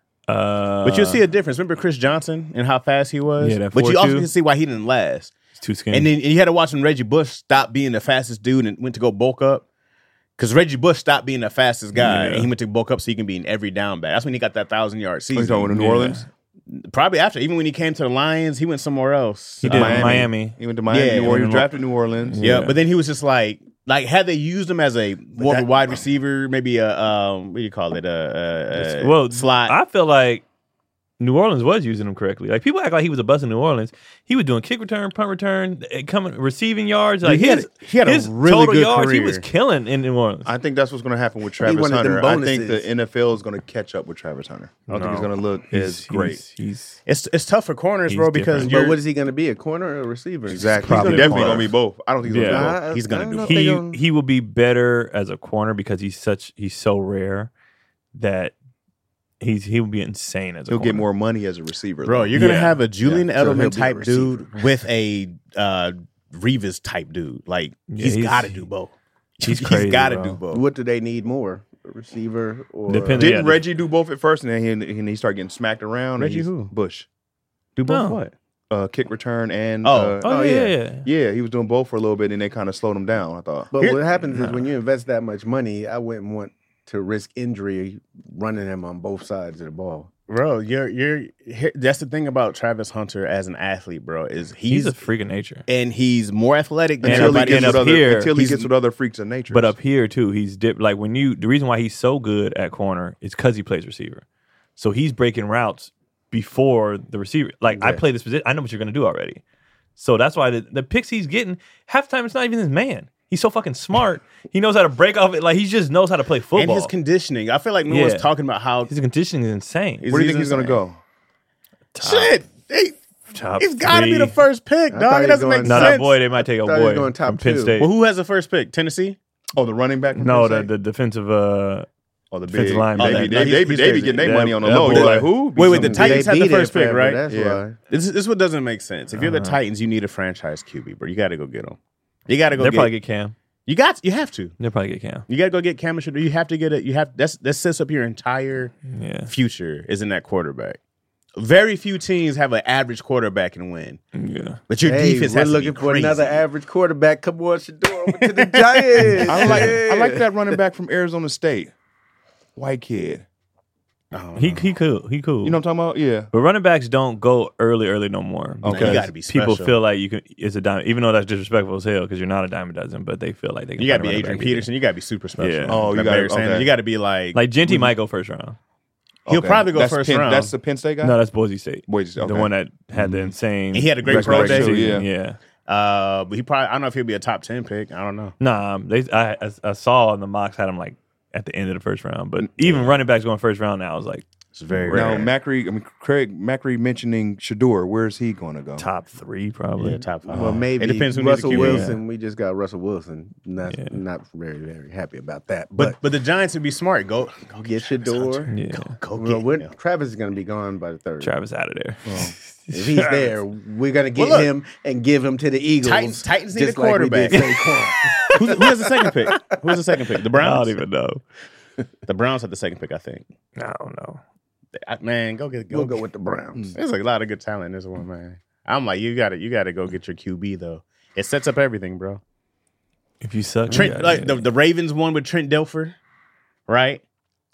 Uh, But you'll see a difference. Remember Chris Johnson and how fast he was? Yeah, that but you four also two. can see why he didn't last. he's too skinny. And then you had to watch when Reggie Bush stop being the fastest dude and went to go bulk up. Because Reggie Bush stopped being the fastest guy Yeah. and he went to bulk up so he can be in every down back. That's when he got that thousand yard Are season. you talking about New Yeah. Orleans? Probably after. Even when he came to the Lions, he went somewhere else. he did Uh, Miami. He went to Miami. Yeah, New he Orleans. went He to- drafted New Orleans. Yeah, Yeah. but then he was just like, like had they used him as a more of a that- wide receiver, maybe a um, what do you call it, a, a, a well, slot. I feel like New Orleans was using him correctly. Like people act like he was a bust in New Orleans. He was doing kick return, punt return, eh, coming receiving yards. Like he had his, a- he had a his really total good yards, he career. was killing in New Orleans. I think that's what's going to happen with Travis wanted them Hunter. I think bonuses. the N F L is going to catch up with Travis Hunter. I don't think he's No. going to look He's- as great. He's, he's it's it's tough for corners, He's bro, because different. you're, But what is he going to be? A corner or a receiver? Exactly. He's Probably gonna definitely both. going to be both. I don't think he's going to Yeah. be both. He's gonna I don't do know if he they gonna- he will be better as a corner because he's such he's so rare that he's he will be insane as a He'll corner. get more money as a receiver. bro, though. you're gonna Yeah. have a Julian Yeah, so he'll be a Edelman type receiver. dude with a uh, Revis type dude. Like Yeah, he's he's- got to do both. he's crazy, got to bro. do both. What do they need more? A receiver or Depends- Didn't Yeah. Reggie do both at first, and then he, and he started getting smacked around? and Reggie he's- who? Bush. Do both No. what? Uh, kick return and Oh. uh, Oh, Oh, yeah, yeah. yeah. yeah, he was doing both for a little bit, and they kind of slowed him down. I thought. But Here- what happens is Nah. when you invest that much money, I wouldn't want to risk injury running him on both sides of the ball. Bro, you're you're here, that's the thing about Travis Hunter as an athlete, bro, is He's, he's, a freak of nature. and he's more athletic than And until he up- everybody gets and else. with up other, here, until he he's- gets with other freaks of nature. But up here too, he's dip like when you the reason why he's so good at corner is because he plays receiver. So he's breaking routes before the receiver. Like I Yeah. play this position, I know what you're gonna do already. So that's why the, the picks he's getting, half the time it's not even his man. He's so fucking smart. He knows how to break off it. Like he just knows how to play football. And his conditioning. I feel like no one's Yeah. talking about how his conditioning is insane. Is where do you he's think he's going to insane. go? shit. He, Top he's got to be three. the first pick, I dog. thought It he was doesn't make going- No, sense. that boy, they might take a Thought he was boy going top from Penn two. State. Well, who has the first pick? Tennessee. Oh, the running back. from no, Penn the, State? the defensive. Uh, oh the defensive big. line. They, Oh, be- that- they, no, they, he's- be- he's they be crazy. getting their That- money on the that low. boy- They're like, who? Wait, wait, the They Titans had the beat him first pick, forever, right? That's Yeah. why. This is, this is what doesn't make sense. If you're the Uh-huh. Titans, you need a franchise Q B, bro. You got to go get him. You got to go they'll get. probably get Cam. you got. You have to. They'll probably get Cam. You got to go get Cam Shador. You have to get it. You have. That's that sets up your entire Yeah. future. Is in that quarterback. Very few teams have an average quarterback and win, Yeah. but your Hey, defense we're has looking to be for crazy. another average quarterback. Come on, Shador over to the Giants. I like Yeah. I like that running back from Arizona State, white kid. Oh, He he cool. He cool. You know what I'm talking about? Yeah. But running backs don't go early, early no more. Okay. because You gotta be People special. feel like you can. It's a dime, even though that's disrespectful as hell because you're not a dime a dozen. But they feel like they can. you got to find be a running Adrian back easy. Peterson. You got to be super special. Yeah. Oh, you Like gotta- Barry Sanders. okay. You got to be like. Like Genty might go first round. He'll probably go that's first Penn, round. That's the Penn State guy. No, that's Boise State. Boise State, The okay. one that had the insane. And he had a great Record pro break day. too, season. yeah. yeah. Uh, but he probably. I don't know if he'll be a top ten pick. I don't know. Nah, they. I, I I saw in the mocks had him like at the end of the first round. But even running backs going first round now is like It's very Now, rare. Macri, I mean, Craig Macri mentioning Shador. Where's he going to go? top three probably. Yeah, top five. Well, maybe It depends who needs a Russell Q B. Wilson. We just got Russell Wilson. Not Yeah. not very very happy about that. But But, but the Giants would be smart. Go go get Shador. Yeah. Go, go Well, get when- him. Travis is going to be gone by the third. Travis out of there. If he's there, we're going to get Well, look, him and give him to the Eagles. Titans- Titans need just a like we did quarterback. Saquon. Who's, who has the second pick? Who has the second pick? The I Browns. don't even know. The Browns have the second pick, I think. I don't know. I- Man, go get. Go We'll go get- with the Browns. There's a lot of good talent in this one, man. I'm like, you got to You got to go get your Q B though. It sets up everything, bro. If you suck, Trent, you like gotta the, the Ravens won with Trent Dilfer, right?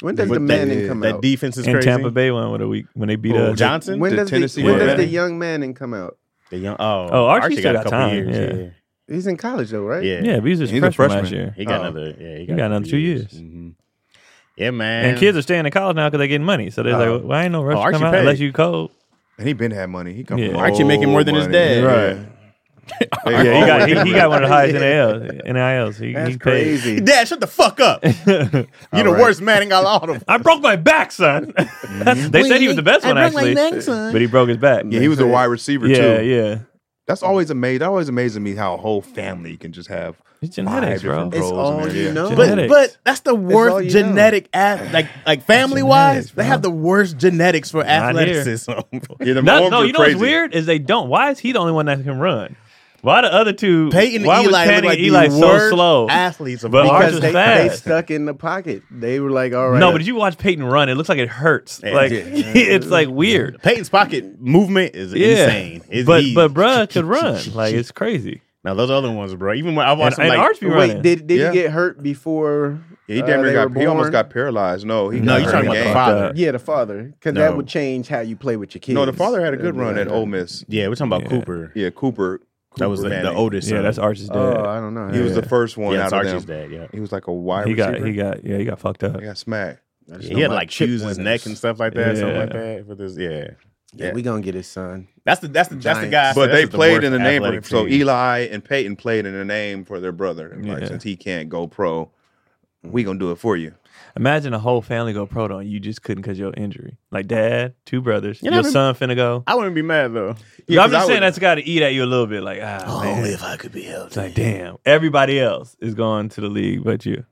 When does But the that- Manning come That out? defense is And crazy. Tampa Bay won with a week when they beat Oh, us. Johnson. When the does Tennessee the, when one. does the Yeah. young Manning come out? The young, oh, Oh, Archie still got got a couple time, years. yeah. He's in college though, right? Yeah, Yeah, but he was just He's a freshman last freshman. year. He got Oh. another. Yeah, he got got, another two years. Mhm. Yeah, man. And kids are staying in college now because they're getting money. So they're Oh. like, well, ain't no rush Oh, to Archie come out paid. unless you cold. And he been had money. He come Yeah. from Archie making more than his old dad. money. Right. Yeah, he got he, he got one of the highest Yeah. N I Ls. N I Ls. He, That's he paid. crazy. Dad, shut the fuck up. You're the right. worst Manning out of all of them. I broke my back, son. They said he was the best one actually, but he broke his back. Yeah, he was a wide receiver yeah, too. yeah. That's always amazing. That always amazes me how a whole family can just have It's genetics, five bro. different It's pros in all there. you Yeah. know. But Genetics. but that's the all worst you genetic ath- like like family wise. They have the worst genetics for Not here. athleticism. Yeah, the No, Mahomes no, are you know crazy. what's weird is they don't. Why is he the only one that can run? Why the other two? Peyton and why was Eli Penny look like and Eli the so worst slow? athletes of But all Arch Because was they, fast. they stuck in the pocket. They were like, all right. No, but did you watch Peyton run? It looks like it hurts. Yeah. Like Yeah. it's like weird. Peyton's pocket movement is Yeah, insane. It's but easy. but bruh could run. Like it's crazy. Now those other ones, bro. Even when I watched And, them, and like Arch be Wait, running. did did Yeah. he get hurt before? Yeah, he uh, damn near they got. were He almost born? got paralyzed. No, he No, got you're hurt talking in about the game. father. Yeah, the father, because No. that would change how you play with your kids. No, the father had a good It'd be run like at that. Ole Miss. yeah, we're talking about Yeah. Cooper. Yeah, Cooper. That was Cooper the, the Manning. oldest. Yeah, son. that's Arch's dad. Oh, I don't know. He was Yeah. the first one Yeah, out it's of Archie's them. dad. Yeah. He was like a wide he got receiver. he got yeah he got fucked up. He got smacked. I just Yeah, he had know like my chip fuse his winners. neck and stuff like that, something like Yeah. that. For this, yeah, Yeah, we gonna get his son. that's the that's the that's the Giants. guy. But that's they the played worst in the name of athletic so team. Eli and Peyton played in the name for their brother. Like Yeah. since he can't go pro, we gonna do it for you. Imagine a whole family go pro on you just couldn't because your injury. Like dad, two brothers, You your never- son finna go. I wouldn't be mad though. Yeah, I'm 'cause I just saying would- that's got to eat at you a little bit. Like ah man, if I could be healthy. it's like damn, everybody else is going to the league, but you.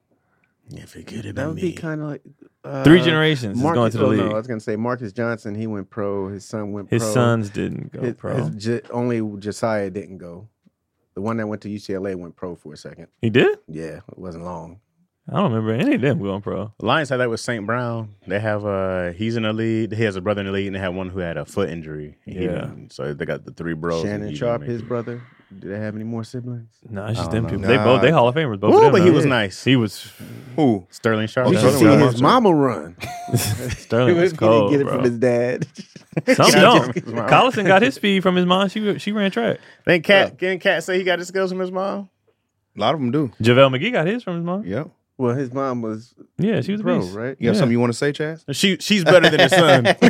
If it could have That been would me. be kind of like uh, Three generations is Marcus, going to the oh, league. No, I was gonna say Marcus Johnson. He went pro. His son went. His pro. sons didn't go His, pro. his J- only Josiah didn't go. The one that went to U C L A went pro for a second. He did? Yeah, it wasn't long. I don't remember any of them going pro. Lions had that with Saint Brown. They have uh he's in the lead. He has a brother in the league, and they have one who had a foot injury. He Yeah. didn't- so they got the three bros. and Shannon he Sharp, didn't make his it. brother. Do they have any more siblings? No, it's just I them don't people. know. They Nah. both they Hall of Famers. Both Ooh, of them. but he though. was nice. He was Who? Sterling Sharp. You Yeah, should Sterling see Sharp. his mama run. Sterling was he cold, didn't get it bro. from his dad. Some Yeah, don't. his mom. Collison got his speed from his mom. She she ran track. Then Cat, didn't Cat say he got his skills from his mom? A lot of them do. JaVale McGee got his from his mom. Yep. Well, his mom was Yeah, she was a pro, beast. right? You got Yeah. something you want to say, Chaz? She she's better than his son. I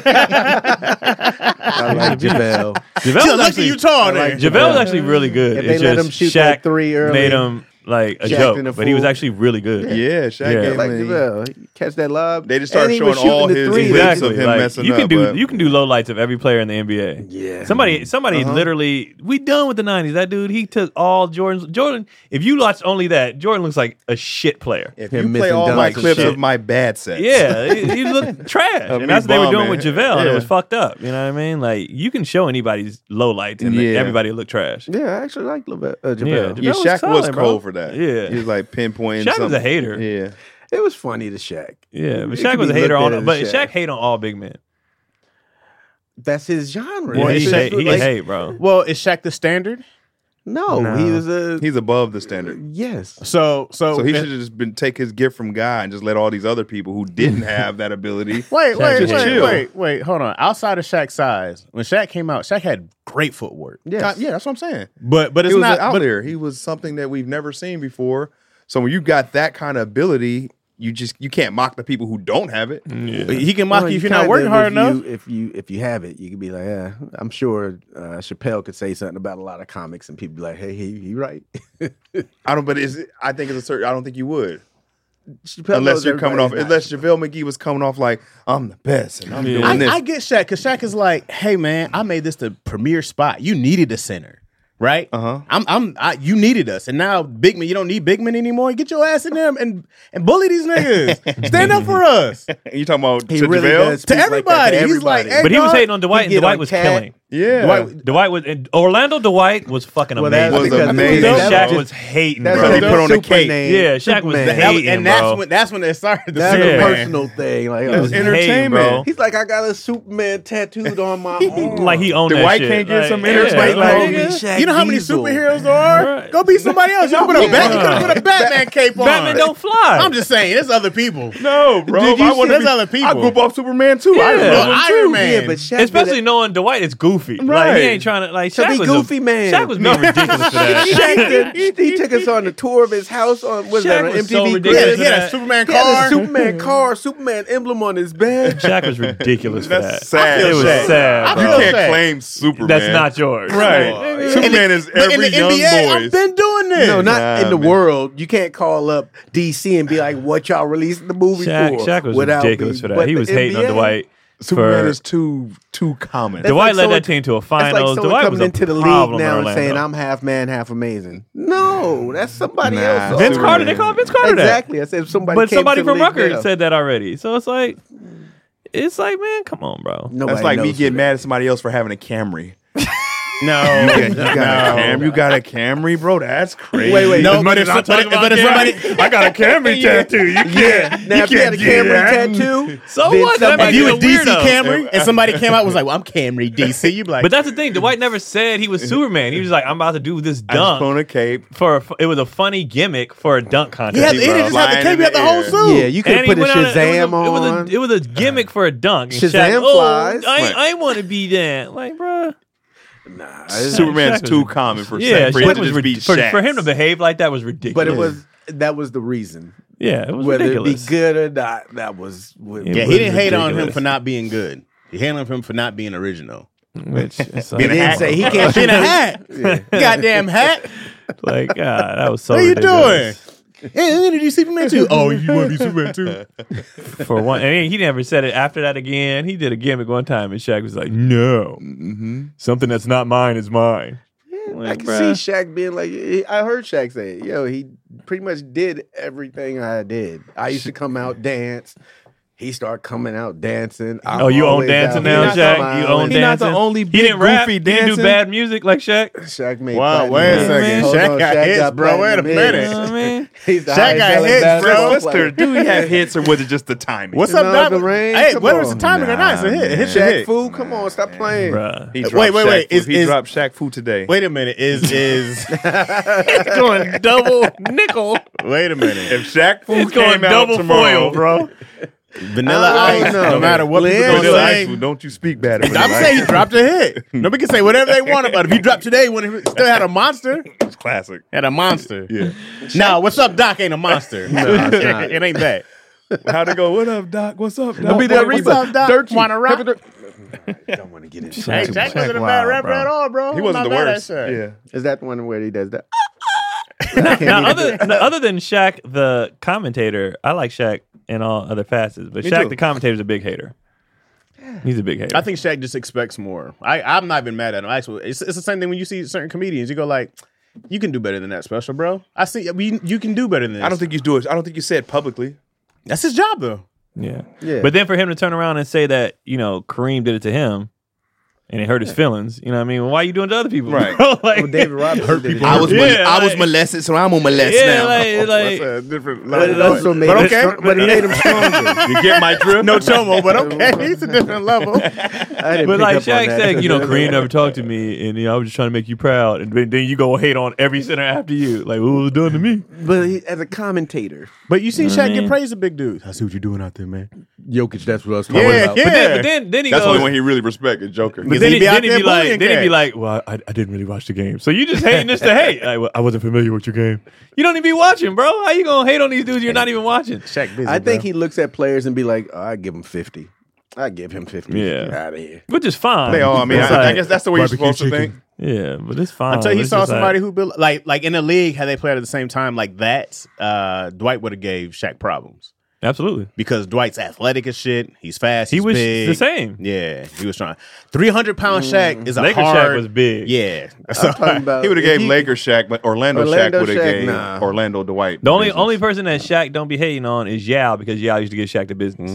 like JaVale. JaVale She's was lucky actually, you tall I there. like JaVale was actually really good. If they It's let just him shoot Shaq that three early, made him like a Shaq joke, in a but he was fool. actually really good. Yeah, Shaq Yeah. gave I like him- JaVale. He catch that lob. They just started and he was showing all shooting the his three. clips Exactly. of him Like, messing you can up, do but- you can do lowlights of every player in the N B A. Yeah. Somebody somebody Uh-huh. literally we done with the nineties. That dude, he took all Jordan's Jordan. If you watch only that, Jordan looks like a shit player. If Him you play missing all dunks my and clips shit. of my bad sets, Yeah, he, he looked trash, Of and me that's what they were doing bombing. with JaVale, and it Yeah. was fucked up. You know what I mean? Like you can show anybody's lowlights, and Yeah. everybody look trash. Yeah, I actually like LaVelle, uh, Yeah, JaVale. JaVale yeah, was Shaq was solid, bro. cold for that. Yeah. he was like pinpointing. Shaq was a something. hater. Yeah, It was funny to Shaq. Yeah, but It Shaq could was a be hater looked on, at but as Shaq Shaq. hate on all big men. That's his genre. Yeah, Well, he Shaq- hate, he like- hate, bro. Well, is Shaq the standard? No, No. he was a he's above the standard. yes. So so So he if- should have just been take his gift from God and just let all these other people who didn't have that ability. Wait, Shaq wait, just wait, chill. wait, wait. Hold on. Outside of Shaq's size, when Shaq came out, Shaq had great footwork. Yes. God, yeah, that's what I'm saying. But but it's He was not. out but, there. He was something that we've never seen before. So when you got that kind of ability, you just you can't mock the people who don't have it. Yeah. He can mock Well, you if you you're not kinda, working hard if enough. You, if you if you have it, you could be like, yeah. I'm sure uh, Chappelle could say something about a lot of comics, and people be like, hey, he he right. I don't. But is it, I think it's a certain. I don't think you would Chappelle unless knows you're coming off. everybody's Unless JaVale McGee was coming off like I'm the best and I'm Yeah. doing I, this. I get Shaq because Shaq is like, hey man, I made this the premier spot. You needed a center, right? Uh-huh. I'm I'm I, you needed us, and now big man, you don't need big men anymore. Get your ass in there and and bully these niggas. Stand up for us you talking about He to really JaVale? does. to speak like that everybody. to He's like, everybody. hey, But he was dog, hating on Dwight, and He get Dwight on was Cat. killing. Yeah. Dwight, Dwight was and Orlando. Dwight was fucking Well, amazing. that's Was because amazing. that Shaq just- was hating, That's bro. They the put on the super cape. name. Yeah, Shaq was Superman. that was, hating, and that's bro. when that's when it started. The That's Yeah. a Superman. personal thing. Like, It was oh, entertainment. hating, bro. he's like, I got a Superman tattooed on my arm. Like he owned that Dwight shit. can't get Like, some yeah, entertainment. like, Call me nigga. Shaq You know how many Diesel. superheroes there are? Right. Go be somebody else. You could put a bat. You could put a Batman cape on. Batman don't fly. I'm just saying, there's other people. No, bro. Did If you I see- want there's other people. I grew up off Superman too. I Yeah. love him Well, too. Iron Man. Yeah, but Shaq Especially did knowing Dwight is goofy. Like Right. he ain't trying to like To Shaq be was goofy, a, man. Shaq was being ridiculous for that. Shaq did, he took us on the tour of his house on was Shaq that an was M T so V ridiculous. He had, Cribs? he had a that. Superman He had car. a Superman car, Superman emblem on his bed. Shaq was ridiculous for That's that. sad. It was Shaq. sad. I bro. You feel can't Shaq. claim Superman. That's not yours. right. Like, Superman is But in every the young N B A, boy's. I've been doing this. No, not Nah, in the man. world. You can't call up D C and be like, "What y'all releasing the movie Shaq, for?" Shaq was without ridiculous me. for that. But He the was hating on N B A, Dwight. Superman for- is too too common. That's Dwight like led someone- that team to a That's like finals. someone Dwight coming was a into the league problem in now and Orlando. saying, "I'm half man, half amazing." No, that's somebody Nah. else. Vince Superman. Carter. They call Vince Carter that. Exactly. I said somebody. But came somebody to the from league Rutgers now. said that already. So it's like, it's like, man, come on, bro. Nobody That's like me knows getting who mad at somebody else for having a Camry. No, You got, a Cam- you got a Camry, bro? That's crazy. Wait, wait. No, As but much if, as I but, talk if, about but if somebody, Camry, I got a Camry tattoo. You can't. Yeah. Now, if you had a can't get Camry that. tattoo, So then what? That somebody- if you He's was a D C weirdo. Camry and somebody came out and was like, "Well, I'm Camry D C," you'd be like, But that's the thing. Dwight never said he was Superman. He was like, I'm about to do this I just put on dunk a cape. for. A, it was a funny gimmick for a dunk he, contest. had, he bro. didn't just have the Flying cape, in he had the the whole air. suit. yeah, you could And put he a went on Shazam it was a, it was on. a, it was a gimmick for a dunk. And Shazam Shaq, oh, flies. I, Right. I want to be that. Like, bro. Nah, Superman's Shaq was- too common for, Yeah, for him Shaq to was just be rid- for, Shaq. for him to behave like that was ridiculous. but it was that was the reason. yeah, it was Whether ridiculous. it be good or not, that was. What, It Yeah, was he didn't hate on him ridiculous. for not being good. He hated on him for not being original. Which it's He like, didn't say he can't In shoot a the- hat, goddamn hat. like God, that was so. What are you ridiculous. doing? Hey, did you Superman too? Oh, you want to be Superman too? For one, and he never said it after that again. He did a gimmick one time, and Shaq was like, "No, Mm-hmm. something that's not mine is mine." I Like, can bruh. see Shaq being like, I heard Shaq say, it. Yo, he pretty much did everything I did. I used to come out dance. He started coming out dancing. I'm Oh, you own always dancing out now, here Shaq? smiling. You own He not the dancing? only He big didn't rap. goofy He didn't do dancing. bad music like Shaq. Shaq made Wow, platinum wait a hits. second. Hold Shaq on, got hits, got bro. Wait a platinum minute. hits. You know what I mean? He's the Shaq highest got selling hits, basketball bro. Sister, player. do he have hits or was it just the timing? What's You up, know, Doc? the rain, Hey, come whether it's the on. timing or not, it's a hit. It hits a Shaq hit. Fu, come on, stop playing. Bruh. He Wait, dropped wait, Shaq wait, Fu. is- he is- dropped Shaq Fu today. Wait a minute. Is is It's going double nickel. wait a minute? If Shaq Fu It's going came out double tomorrow, foil, bro. Vanilla I don't Ice, know. no matter what people Vanilla gonna Vanilla say. Ice Fu, don't you speak bad about I'm Vanilla saying he Ice dropped a hit. Nobody can say whatever they want about it. If he dropped today, when he still had a monster, Fu. It's classic. had a monster. Yeah. Now, what's up, Doc? Ain't a monster. No, it's not. It ain't that. How'd it go? What up, Doc? What's up, Doc? Don't be that What's Reba. up, Doc? Dirty. Wanna rock? Don't want to get into Hey, that. Jack Shaq wasn't a bad wild, rapper bro. at all, bro. He wasn't I'm the not mad at worst. Shaq. Yeah. Is that the one where he does that? Now, other no, other than Shaq, the commentator, I like Shaq in all other facets, but Me Shaq, too. the commentator, is a big hater. He's a big hater. I think Shaq just expects more. I, I'm not even mad at him. Actually, it's, it's the same thing when you see certain comedians. You go like, you can do better than that, special, bro. I see. You, you can do better than this. I don't think you do it. I don't think you say it publicly. that's his job, though. yeah. Yeah. But then for him to turn around and say that, you know, Kareem did it to him and it hurt his feelings, you know what I mean? Well, why are you doing it to other people? Right. bro? Like, Well, David Robinson did it. I was, Yeah, mol- I was like- molested, so I'm gonna molest yeah, now. like, like That's a different But it level. also made But him okay. strong- but it made him stronger. You get my drift? No chomo, but okay, he's a different level. I didn't But pick like up on Shaq that. said, you know, Kareem never talked to me, and you know, I was just trying to make you proud, and then, then you go hate on every center after you, like what was it done to me? But he, as a commentator, But you see Shaq Mm. get praised a big dude. I see what you're doing out there, man. Jokic, that's what I was talking Yeah, about. yeah. But then, but then, then he That's the goes, only one he really respected, Joker. but then he he, be out then he there be like, bullying then he be cats. like, well, I, I didn't really watch the game, so you just hating this to hate. Like, well, I wasn't familiar with your game. You don't even be watching, bro. How you gonna hate on these dudes you're not even watching? Shaq busy, I think bro. he looks at players and be like, oh, I give him fifty. I give him fifty. Yeah. Get out of here. Which is fine. They all, I mean, It's I, I like- guess that's the way you're supposed to think. yeah, but it's fine. Until he It's saw just somebody like, who built like like in the league, had they played at the same time like that, uh, Dwight would have gave Shaq problems absolutely. because Dwight's athletic as shit. He's fast. He He's was big. the same. Yeah, he was trying. Three hundred pound Shaq is a Laker Shaq hard. was big. Yeah, I'm talking about He would have if gave he- Lakers Shaq, but Orlando, Orlando Shaq would have Shaq, gave nah. Orlando Dwight. The only business. only person that Shaq don't be hating on is Yao because Yao used to give Shaq the business. Mhm.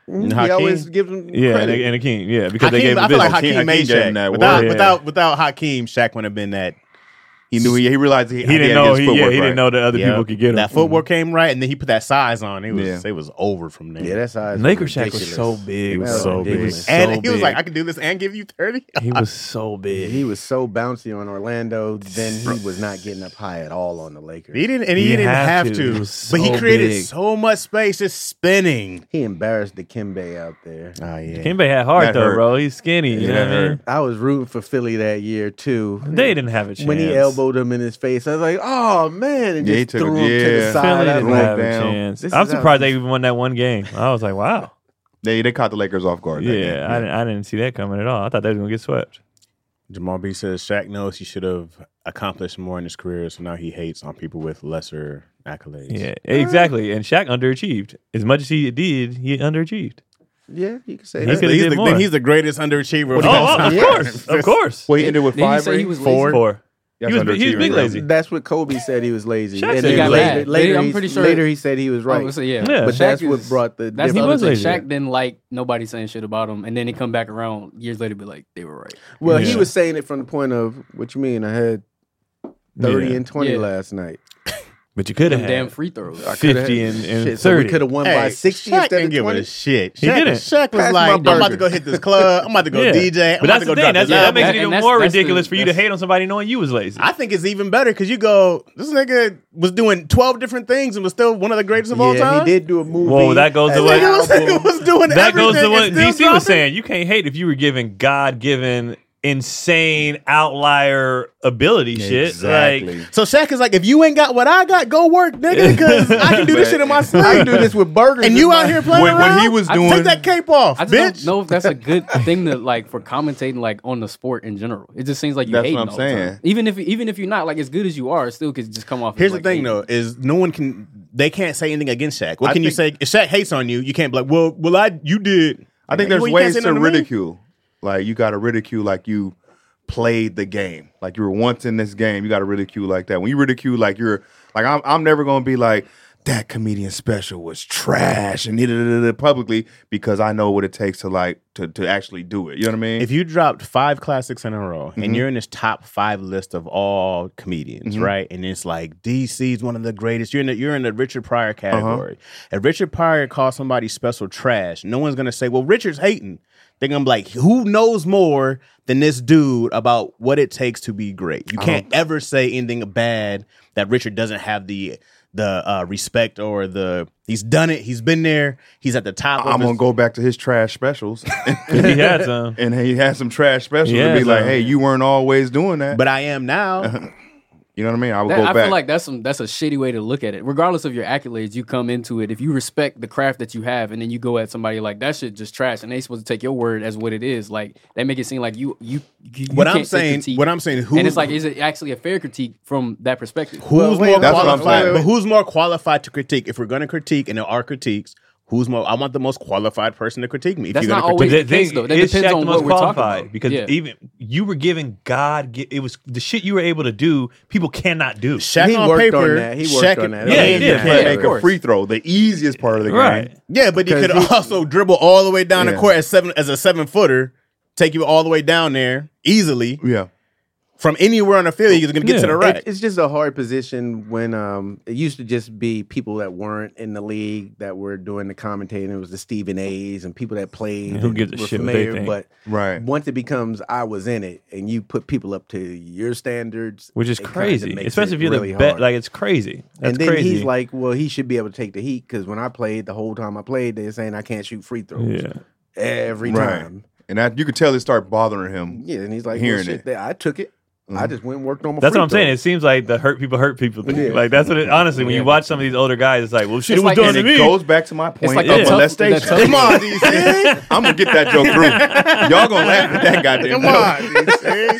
Mm, And He Hakeem? always gives him Yeah, and, credit. and Hakeem. Yeah, because Hakeem, they gave him I feel like business. Hakeem made Hakeem gave him Shaq. that Without, word. without, without Hakeem, Shaq wouldn't have been that. He knew he, he realized he, He didn't know. He, yeah, he right. didn't know that other Yeah. people could get him. That footwork came right, and then he put that size on. It was Yeah. it was over from there. yeah, that's how. Laker Shaq was so big, He bro. was so He big. was so and he was big. like, I can do this and give you thirty. he was so big. He was so bouncy on Orlando. Then he was not getting up high at all on the Lakers. He didn't, and he, He didn't had have to. to. He was but he so created big. so much space, just spinning. He embarrassed the Kimbe out there. Oh yeah, Kimbe had heart That though, hurt. bro. He's skinny. You Yeah, know that what I mean? hurt. I was rooting for Philly that year too. They didn't have a chance. When he elbowed him in his face, I was like, "Oh man!" and Yeah, he just took threw it- him to the yeah. side. Philly I was didn't like, have a down. chance. This I'm is how- surprised they even won that one game. I was like, wow. They they caught the Lakers off guard. that Yeah, game. I didn't. I didn't see that coming at all. I thought they was gonna get swept. Jamal B says Shaq knows he should have accomplished more in his career, so now he hates on people with lesser accolades. Yeah, exactly. And Shaq underachieved as much as he did. He underachieved. "Yeah, you can say He He's, that." could've the, he's, did the, more. he's the greatest underachiever of Oh, all oh, time. of course, of course. Well, he ended with Didn't he five. say he rings? was lazy? Four. Four. That's He was, he was underachieving, big right? lazy. That's what Kobe said. He was lazy. Shaq and said then he got later, mad. later, I'm he- pretty sure- later he said he was I right. would say, yeah. Yeah. But Shaq that's is- what brought the That's He the difference. other was thing. lazy. Shaq didn't like nobody saying shit about him, and then he come back around years later, be like, they were right. Well, he Yeah. was saying it from the point of, "What you mean? I had thirty Yeah. and twenty Yeah. last night. But you could have Them had damn free throws. I coulda fifty had- and, and shit, so we thirty. could have won Hey, by sixty Shaq instead didn't of give twenty." a shit. He Shaq, didn't. Shaq was Pass like, my I'm about to burger. go hit this club. I'm about to go Yeah. D J. I'm But about that's to the go thing. drop That's, this that album. makes it And even that's- more that's the- ridiculous for you to that's- hate on somebody knowing you was lazy. I think it's even better because you go, this nigga was doing twelve different things and was still one of the greatest of all Yeah, time. he did do a movie. Whoa, that goes to as what- an Nigga was, album. nigga was doing that goes to everything what and still D C was dropping. saying. You can't hate if you were given God given insane outlier ability shit. Exactly. Like So Shaq is like, if you ain't got what I got, go work, nigga, because I can do this shit in my sleep. I can do this with burgers. And in you my- out here playing When- when around? he was I- doing- take that cape off, I just bitch. don't know if that's a good thing to like for commentating like on the sport in general. It just seems like you That's hate what I'm all the time. saying. Even if even if you're not like as good as you are, it still could just come off. as, Here's like, the thing, hating. though, is no one can. They can't say anything against Shaq. What I can you think- say? If Shaq hates on you, you can't be like, well, well, I, you did. I think Well, there's you can't ways say to nothing me. ridicule. Like you got to ridicule like you played the game, like you were once in this game. You got to ridicule like that. When you ridicule like you're like I'm, I'm never gonna be like that comedian special was trash and da, da, da, da, publicly because I know what it takes to like to to actually do it. You know what I mean? If you dropped five classics in a row Mhm. and you're in this top five list of all comedians, Mhm. right? And it's like D C's one of the greatest. You're in the, you're in the Richard Pryor category. If Richard Pryor calls somebody special trash, no one's gonna say, "Well, Richard's hating." They're gonna be like, "Who knows more than this dude about what it takes to be great?" You can't ever say anything bad that Richard doesn't have the the uh, respect or the. He's done it. He's been there. He's at the top. I'm of gonna his, go back to his trash specials, he had some. and he had some trash specials Yeah, to be like, so- "Hey, you weren't always doing that." But I am now. You know what I mean? I would That- go I back. feel like that's some that's a shitty way to look at it. Regardless of your accolades, you come into it. If you respect the craft that you have, and then you go at somebody like that shit just trash, and they supposed to take your word as what it is. Like they make it seem like you you. you What can't I'm take saying, critique. what I'm saying, who and it's like, is it actually a fair critique from that perspective? Who's Well, wait, more that's what I'm qualified? saying. But who's more qualified to critique? If we're going to critique, and there are critiques, who's more? I want the most qualified person to critique me. If That's you're not gonna always critique, the case, though. That is depends Shaq on the what most we're talking qualified about. because Yeah. even you were giving God. It was the shit you were able to do. People cannot do. Shaq He on worked paper, on that. He worked Shaq, on that. Yeah, he you did. can't Yeah, make of a course. free throw, the easiest part of the Right. game. Yeah, but he could Because he- also dribble all the way down the Yeah. court as seven as a seven footer, take you all the way down there easily Yeah. from anywhere on the field. He's going to get Yeah. to the It- rack. It's just a hard position when um it used to just be people that weren't in the league that were doing the commentating. It was the Stephen A's and people that played. Who and gives a were shit what they familiar, think. But Right. once it becomes I was in it and you put people up to your standards, Which is it kinda crazy, makes especially it if you're really the bet. hard. Like it's crazy. That's and then crazy. he's like, well, he should be able to take the heat because when I played, the whole time I played, they're saying I can't shoot free throws yeah. every Right. time. And that you could tell it start bothering him. Yeah, and he's like, Hearing well, shit, it. that- I took it. I Mhm. just went and worked on my. That's free what I'm saying. throws. It seems like the hurt people hurt people thing. Yeah. Like that's what it. Honestly, when you Yeah. watch some of these older guys, it's like, well, shit It's was like- done And to it me. goes back to my point like of that tough- molestation. that tough- Come on, D C. I'm gonna get that joke through. Y'all gonna laugh at that goddamn Come joke. on, D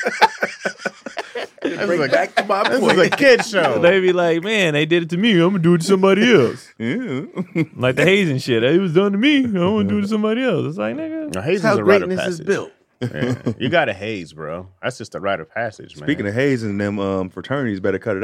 C. Bring back to my This point. is a kid show. They be like, man, they did it to me. I'm gonna do it to somebody else. Yeah. Like the hazing shit. It was done to me. I'm gonna do it to somebody else. It's like, nigga. Now, Hayes That's is how a rite of greatness is passage. built. Yeah. You got to haze, bro. That's just a rite of passage, man. Speaking of hazing, them um, fraternities better cut it out.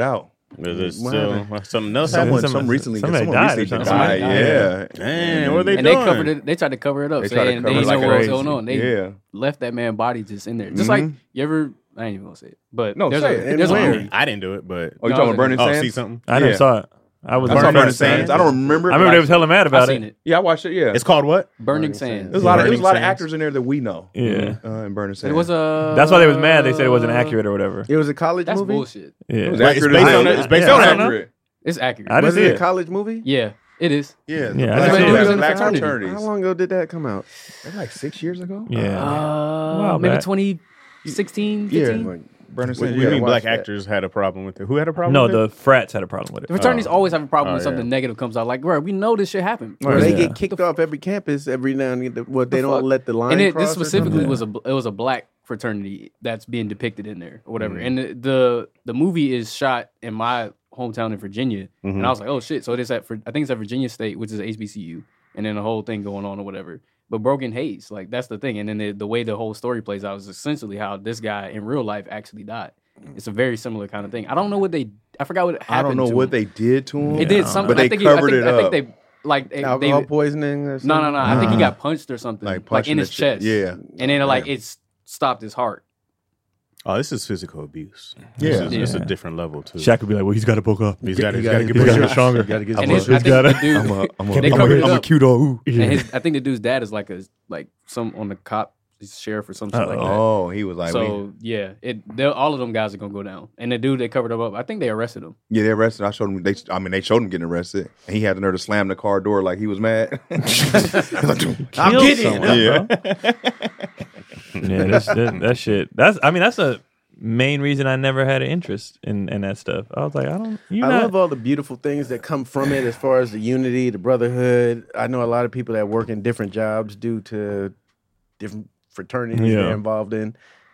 Is it What still happened? something else Someone, happened? some recently, somebody someone died or recently something. died. Somebody died. Yeah, Man, what are they and doing? they covered it. They tried to cover it up, They tried to saying cover they it didn't like know what was crazy. going on. They Yeah. left that man body just in there. Just Mhm. like you ever. I ain't even gonna say it, but No, there's say a it. there's Where? a movie. I didn't do it, but Oh, you No, talking I about Burning oh, Sands? see something. I never Yeah. saw it. I was I saw Burning Burning Sands. Sands. I don't remember. I remember they was telling mad I've about seen it. it. Yeah, I watched it. Yeah, It's called what? Burning Burning Sands. There's a lot of Burning there's a lot of Sands. actors in there that we know. Yeah. Uh, in Burning Sands. It was a. That's why they was mad. They said it wasn't accurate or whatever. It was a college That's movie. bullshit. Yeah. It was Wait, it's accurate based as on hell. it? It's based Yeah, on I it? don't know. accurate. It's accurate. I didn't Was see it a it. college movie? Yeah, it is. Yeah, Yeah, I the didn't black, see it. black, It was black a fraternity. fraternities. How long ago did that come out? Maybe like six years ago. Yeah. Uh, while maybe back. twenty sixteen, Yeah. fifteen. Like, Burning What Sands. do you Yeah, mean watch black that. actors had a problem with it? Who had a problem No, with the it? frats had a problem with The it. fraternities Oh. always have a problem Oh, when something yeah. negative comes out. Like, bro, we know this shit happened. Or Yeah. they get kicked off every campus every now and then. What they The don't fuck? let the line And it, cross this or specifically something? was a it was a black fraternity that's being depicted in there or whatever. Mhm. And the, the the movie is shot in my hometown in Virginia, Mhm. and I was like, oh shit! So it is at I think it's at Virginia State, which is H B C U, and then the whole thing going on or whatever. But Broken Haze, like that's the thing. And then the, the way the whole story plays out is essentially how this guy in real life actually died. It's a very similar kind of thing. I don't know what they. I forgot what happened. I don't know to what him. they did to him. It did something, but they I think covered he, I think, it I up. think they like they, alcohol they poisoning. Or something? no no no. I think he Nah. got punched or something, Like like, punching in the his shit. chest. Yeah. and then like Yeah. it's stopped his heart. Oh, this is physical abuse. Yeah. This is, it's a Yeah. different level too. Shaq would be like, well, he's got to bulk up. He's got to He get gotta get get bigger. bigger. stronger. Gotta get And some his, I muscle. think gotta- the dude, I'm a, I'm a, They I'm covered a, it I'm a up. cute old. and his, I think the dude's dad is like a like some on the cop, he's sheriff or something like that. Oh, he was like, So yeah, it they're- all of them guys are gonna go down. And the dude they covered him up, I think they arrested him. we, yeah, they arrested. I showed him. They, I mean, they showed him getting arrested, and he had the nerve to slam the car door like he was mad. I'm Killed getting someone, it. bro. Yeah, that's, that, that shit. That's. I mean, that's a main reason I never had an interest in, in that stuff. I was like, I don't. You I not. love all the beautiful things that come from it as far as the unity, the brotherhood. I know a lot of people that work in different jobs due to different fraternities Yeah. they're involved in.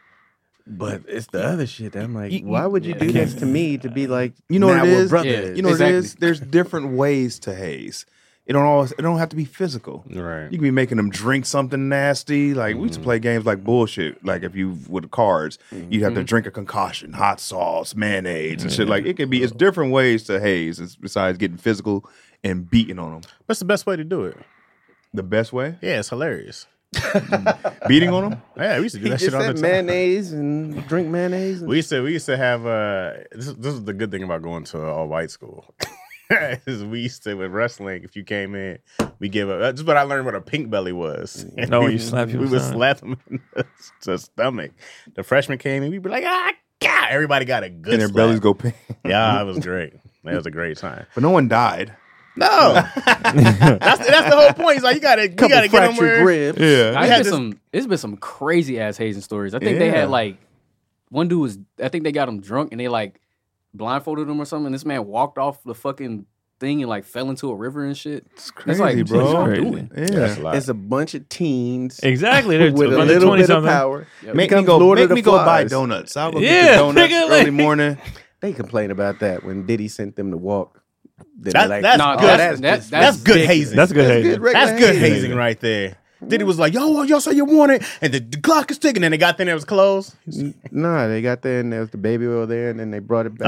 But it's the other shit that I'm like, You- you- why would you yeah. do this to me to be like, You know what now it we're is? brothers? You know Exactly. what it is? There's different ways to haze. It don't always. It don't have to be physical. Right. You can be making them drink something nasty. Like we used to play games like bullshit. Like if you with cards, you'd have to drink a concoction, hot sauce, mayonnaise, and shit. Like it could be. It's different ways to haze. It's besides getting physical and beating on them. What's the best way to do it? The best way, Yeah, it's hilarious. beating on them. Yeah, we used to do He that just shit all the said time. mayonnaise and drink mayonnaise. And We used to we used to have uh this, this is the good thing about going to an all white school. is we used to with wrestling, if you came in, we give up. That's what I learned what a pink belly was. And No, we, you slap we people's would stomach. slap them in the, the stomach. The freshmen came in, we'd be like, ah, God. Everybody got a good And their slap. bellies go pink. Yeah, it was great. That was a great time. But no one died. No, that's that's the whole point. It's like you gotta you couple gotta get them fractured where. ribs. Yeah. I had had this- some. It's been some crazy ass hazing stories. I think they Yeah. had like one dude was. I think they got him drunk and they like blindfolded him or something. And this man walked off the fucking thing and like fell into a river and shit. It's It's crazy, like, bro. what y'all Crazy. doing? Yeah. That's a lot. It's a bunch of teens Exactly. There's with a a bunch of little twenty bit of something. power. Yep. Make me Becomes go. Lord Make of the me go buy Flies. donuts. I'll go Yeah, get the donuts nigga, early like- morning. They complain about that when Diddy sent them to walk. Then That- they're like, that's No, good. that's, that's that, just- that's, That's good ridiculous. hazing. That's good. That's hazing. good regular That's good hazing. hazing right there. Diddy was like, yo, y'all say you want it, and the, the clock is ticking, and they got there and it was closed. Nah, they got there and there was the baby oil there, and then they brought it back.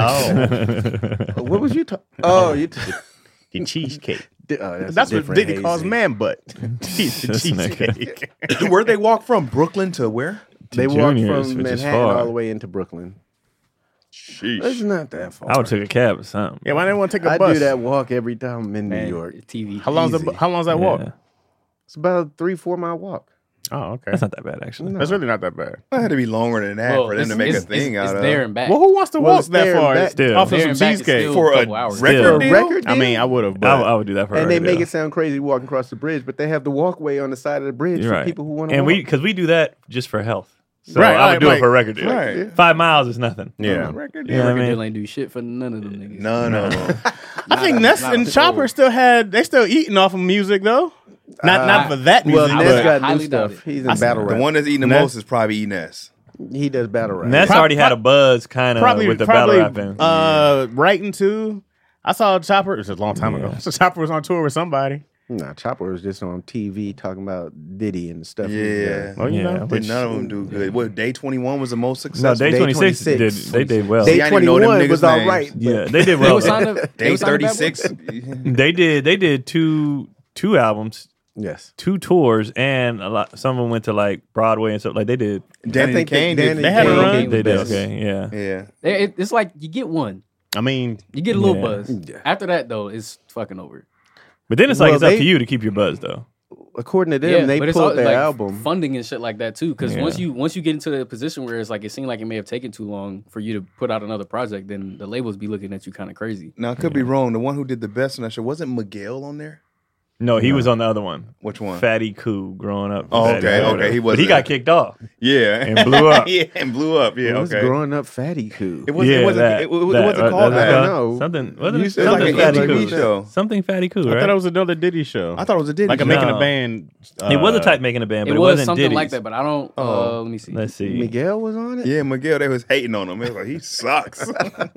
Oh, What was you talking? Oh, you. T- the cheesecake. oh, that's That's a what different Diddy calls hazing. man butt. Cheese- the This nigga. cheesecake. Where'd they walk from? Brooklyn to where? They walked Juniors, from which is Manhattan far. all the way into Brooklyn. It's Sheesh. not that far. I would take a cab or something. Yeah, why didn't want to take a I bus? do that walk every time I'm in New Man, York. T V. How long's the Easy. how long's that walk? Yeah. It's about a three, four mile walk. Oh, okay. That's not that bad, actually. No. That's really not that bad. It had to be longer than that Well, for them it's, to make it's, a thing it's, out it's of. there and back. Well, who wants to Well, walk it's that there and far back. Still. off of There some and back is cheesecake? still For a a couple hours. record Still. deal? Record I mean, I would have, I, but I would do that for a And they record make deal. it sound crazy walking across the bridge, but they have the walkway on the side of the bridge You're for right. people who want to And walk. we, because we do that just for health. So Right, I would right, do like- it for a record deal. Right. Five miles is nothing. yeah. Record Yeah, deal. I Record mean- deal ain't do shit for none of them niggas. None of them. I think Ness not and a Chopper soul. still had they still eating off of music though. Not Uh, not for that well, music. I Ness would- but got highly new doubt stuff. it. He's I in see- battle The rap. one that's eating the Ness- most is probably Enes. He does battle rap. Ness Pro- already had a buzz kind of probably with the probably battle rapping. uh writing too. I saw Chopper. It was a long time ago. Yeah. So Chopper was on tour with somebody. Nah, Chopper was just on T V talking about Diddy and stuff. Yeah. Oh, you Yeah, know, but Did none of them do good? What, Day twenty-one was the most No, successful? Day Day twenty-six, did, twenty-six. they did well. See, Day I didn't know them twenty-one niggas' was all names. right. Yeah, but- they did They well. was signed to- they Day was signed to Bad Boy? thirty-six. They did. They did two two albums, Yes. two tours, and a lot. Some of them went to like Broadway and stuff. Like they did. Danny I think Kane that did. Danny They had a Kane run. gave They the did. best. Okay. Yeah. Yeah. It- it- it's like you get one, I mean, you get a little Yeah. buzz. Yeah. After that, though, it's fucking over. But then it's like Well, it's up they- to you to keep your buzz though. According to them, yeah, they but it's pulled all, their like album. funding and shit like that too. Because Yeah. once you once you get into the position where it's like it seemed like it may have taken too long for you to put out another project, then the labels be looking at you kind of crazy. Now, I could be wrong. The one who did the best on that show, wasn't Miguel on there? No, he was on the other one. Which one? Fatty Cool growing up. Oh, Fatty okay, Cool. okay, he But he wasn't- got kicked off. Yeah. And blew up. yeah, and blew up. Yeah, It was okay. growing up fatty cool. It wasn't, yeah, it wasn't, that, it, it, it that, wasn't uh, called that's that. I called- know. Something. Wasn't You it said It was like something an Fatty M T V Cool? show. Something Fatty Cool, I right? thought it was another Diddy show. I thought it was a Diddy like a show. making No. a band. Uh, it was a type making a band, It, but it, was wasn't something Diddy's. like that, but I don't. Oh. Uh, let me see. Let's see. Miguel was on it. Yeah, Miguel, they was hating on him. They was like, he sucks.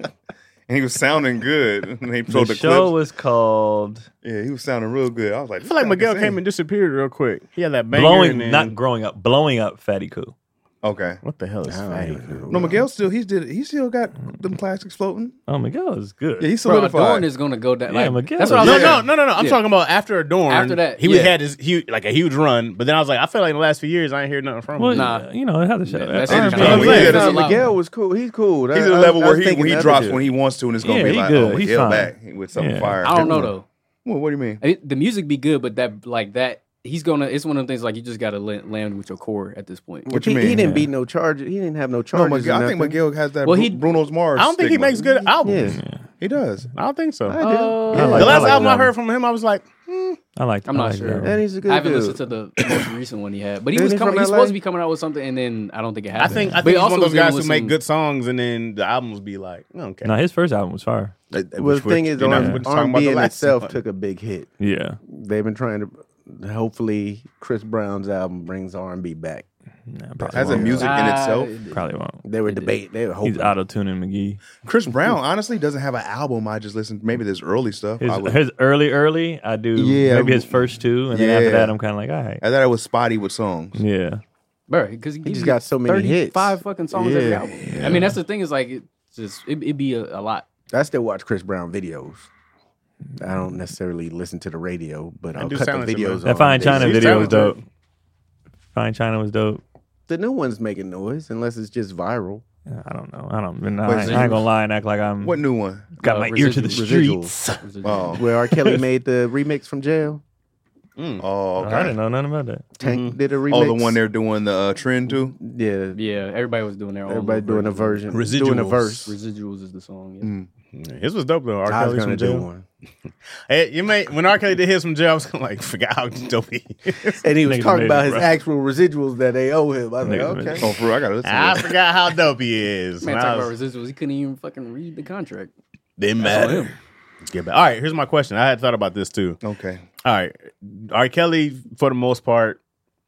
And he was sounding good. And they The showed the, show clips. was called Yeah, he was sounding real good. I was like, I feel like Miguel came and disappeared real quick. He had that banger. Blowing, and then, not growing up, blowing up Fatty Cool. Okay. what the hell is I don't Fatty? even know. No, Miguel still he's did he still got them classics floating. Oh, Miguel is good. Yeah, he's Bro, solidified. Adorn is gonna go down. Yeah, Like, Miguel that's what I is- was No, saying. no, no, no, no. I'm Yeah. talking about after Adorn. After that, he yeah. had his huge, like a huge run. But then I was like, I feel like in the last few years, I ain't heard nothing from well, him. Nah. you know, it had the show. Yeah, That's that's R and it. B. Yeah, I'm he saying. did Nah, it. Miguel was cool. He's cool. He's I- at the I- level I where was he thinking when he the other drops dude. when he wants to, and it's gonna Yeah, be he like, good. oh, He's Miguel fine. back with something Yeah. fire. I don't know though. Well, what do you mean? It, the music be good, but that like that he's gonna. It's one of the things like you just gotta land with your core at this point. What he, you mean? he didn't Yeah. beat no charges. He didn't have no No, charges. Miguel, or I think nothing. Miguel has that Well, Bru- he- Bruno's Mars. I don't think he stigma. makes good albums. Yeah. He does. I don't think so. I do. Uh, I the like- last like album I that. heard from him, I was like, I like. I'm I not like sure. that. And he's a good I haven't dude. listened to the most recent one he had, but he Isn't was he coming. from He's L A? supposed to be coming out with something, and then I don't think it I happened. think I But think he he's one of also those guys was who dealing make with good songs and then the albums be like, okay. No, his first album was fire. Well, the thing is, You're not R talking about and the B in last itself one. took a big hit. Yeah. They've been trying to. Hopefully, Chris Brown's album brings R and B back. Nah, probably Has a won't. music in Ah, itself. it- Probably won't. They were He did. debating. They were He's hoping. auto tuning McGee. Chris Brown honestly doesn't have an album. I just listened. Maybe this early stuff. His, I would, his early, early, I do. Yeah. Maybe his first two, and then after Yeah. that, I'm kind of like, all right. I thought it was spotty with songs. Yeah. bro, because he, He gives just you got so many hits. Five fucking songs every Yeah. album. I mean, that's the thing. Is like it just it, it'd be a, a lot. I still watch Chris Brown videos. I don't necessarily listen to the radio, but I'll do cut the silence him, videos man. on. That Fine They- China He's video was talented. dope. Fine China was dope. The new one's making noise, unless it's just viral. Yeah, I don't know. I don't. No, Wait, I, ain't, so I ain't you- gonna lie and act like I'm What new one? got Uh, my ear to the residuals. streets. Oh, Where R. Kelly made the remix from jail. oh, okay. I didn't know nothing about that. Tank did a remix. Oh, the one they're doing the uh, trend to. Yeah, Yeah, everybody was doing their own. everybody little doing a version. version, doing a Residuals. verse. Residuals is the song. Yeah. Mm. His was dope though. R. I was Kelly's gonna from do jail. one, Hey, you may when R. Kelly did his from jail, I was kinda like, forgot how dope he is. and he was Niggas talking made about it, his bro. actual residuals that they owe him. I was like, Niggas made okay. Oh, for real, I gotta listen. I to it. forgot how dope he is. Man, When talk I about was- residuals. He couldn't even fucking read the contract. Didn't That's matter. on him. Get back. All right, here's my question. I had thought about this too. Okay. All right, R. Kelly for the most part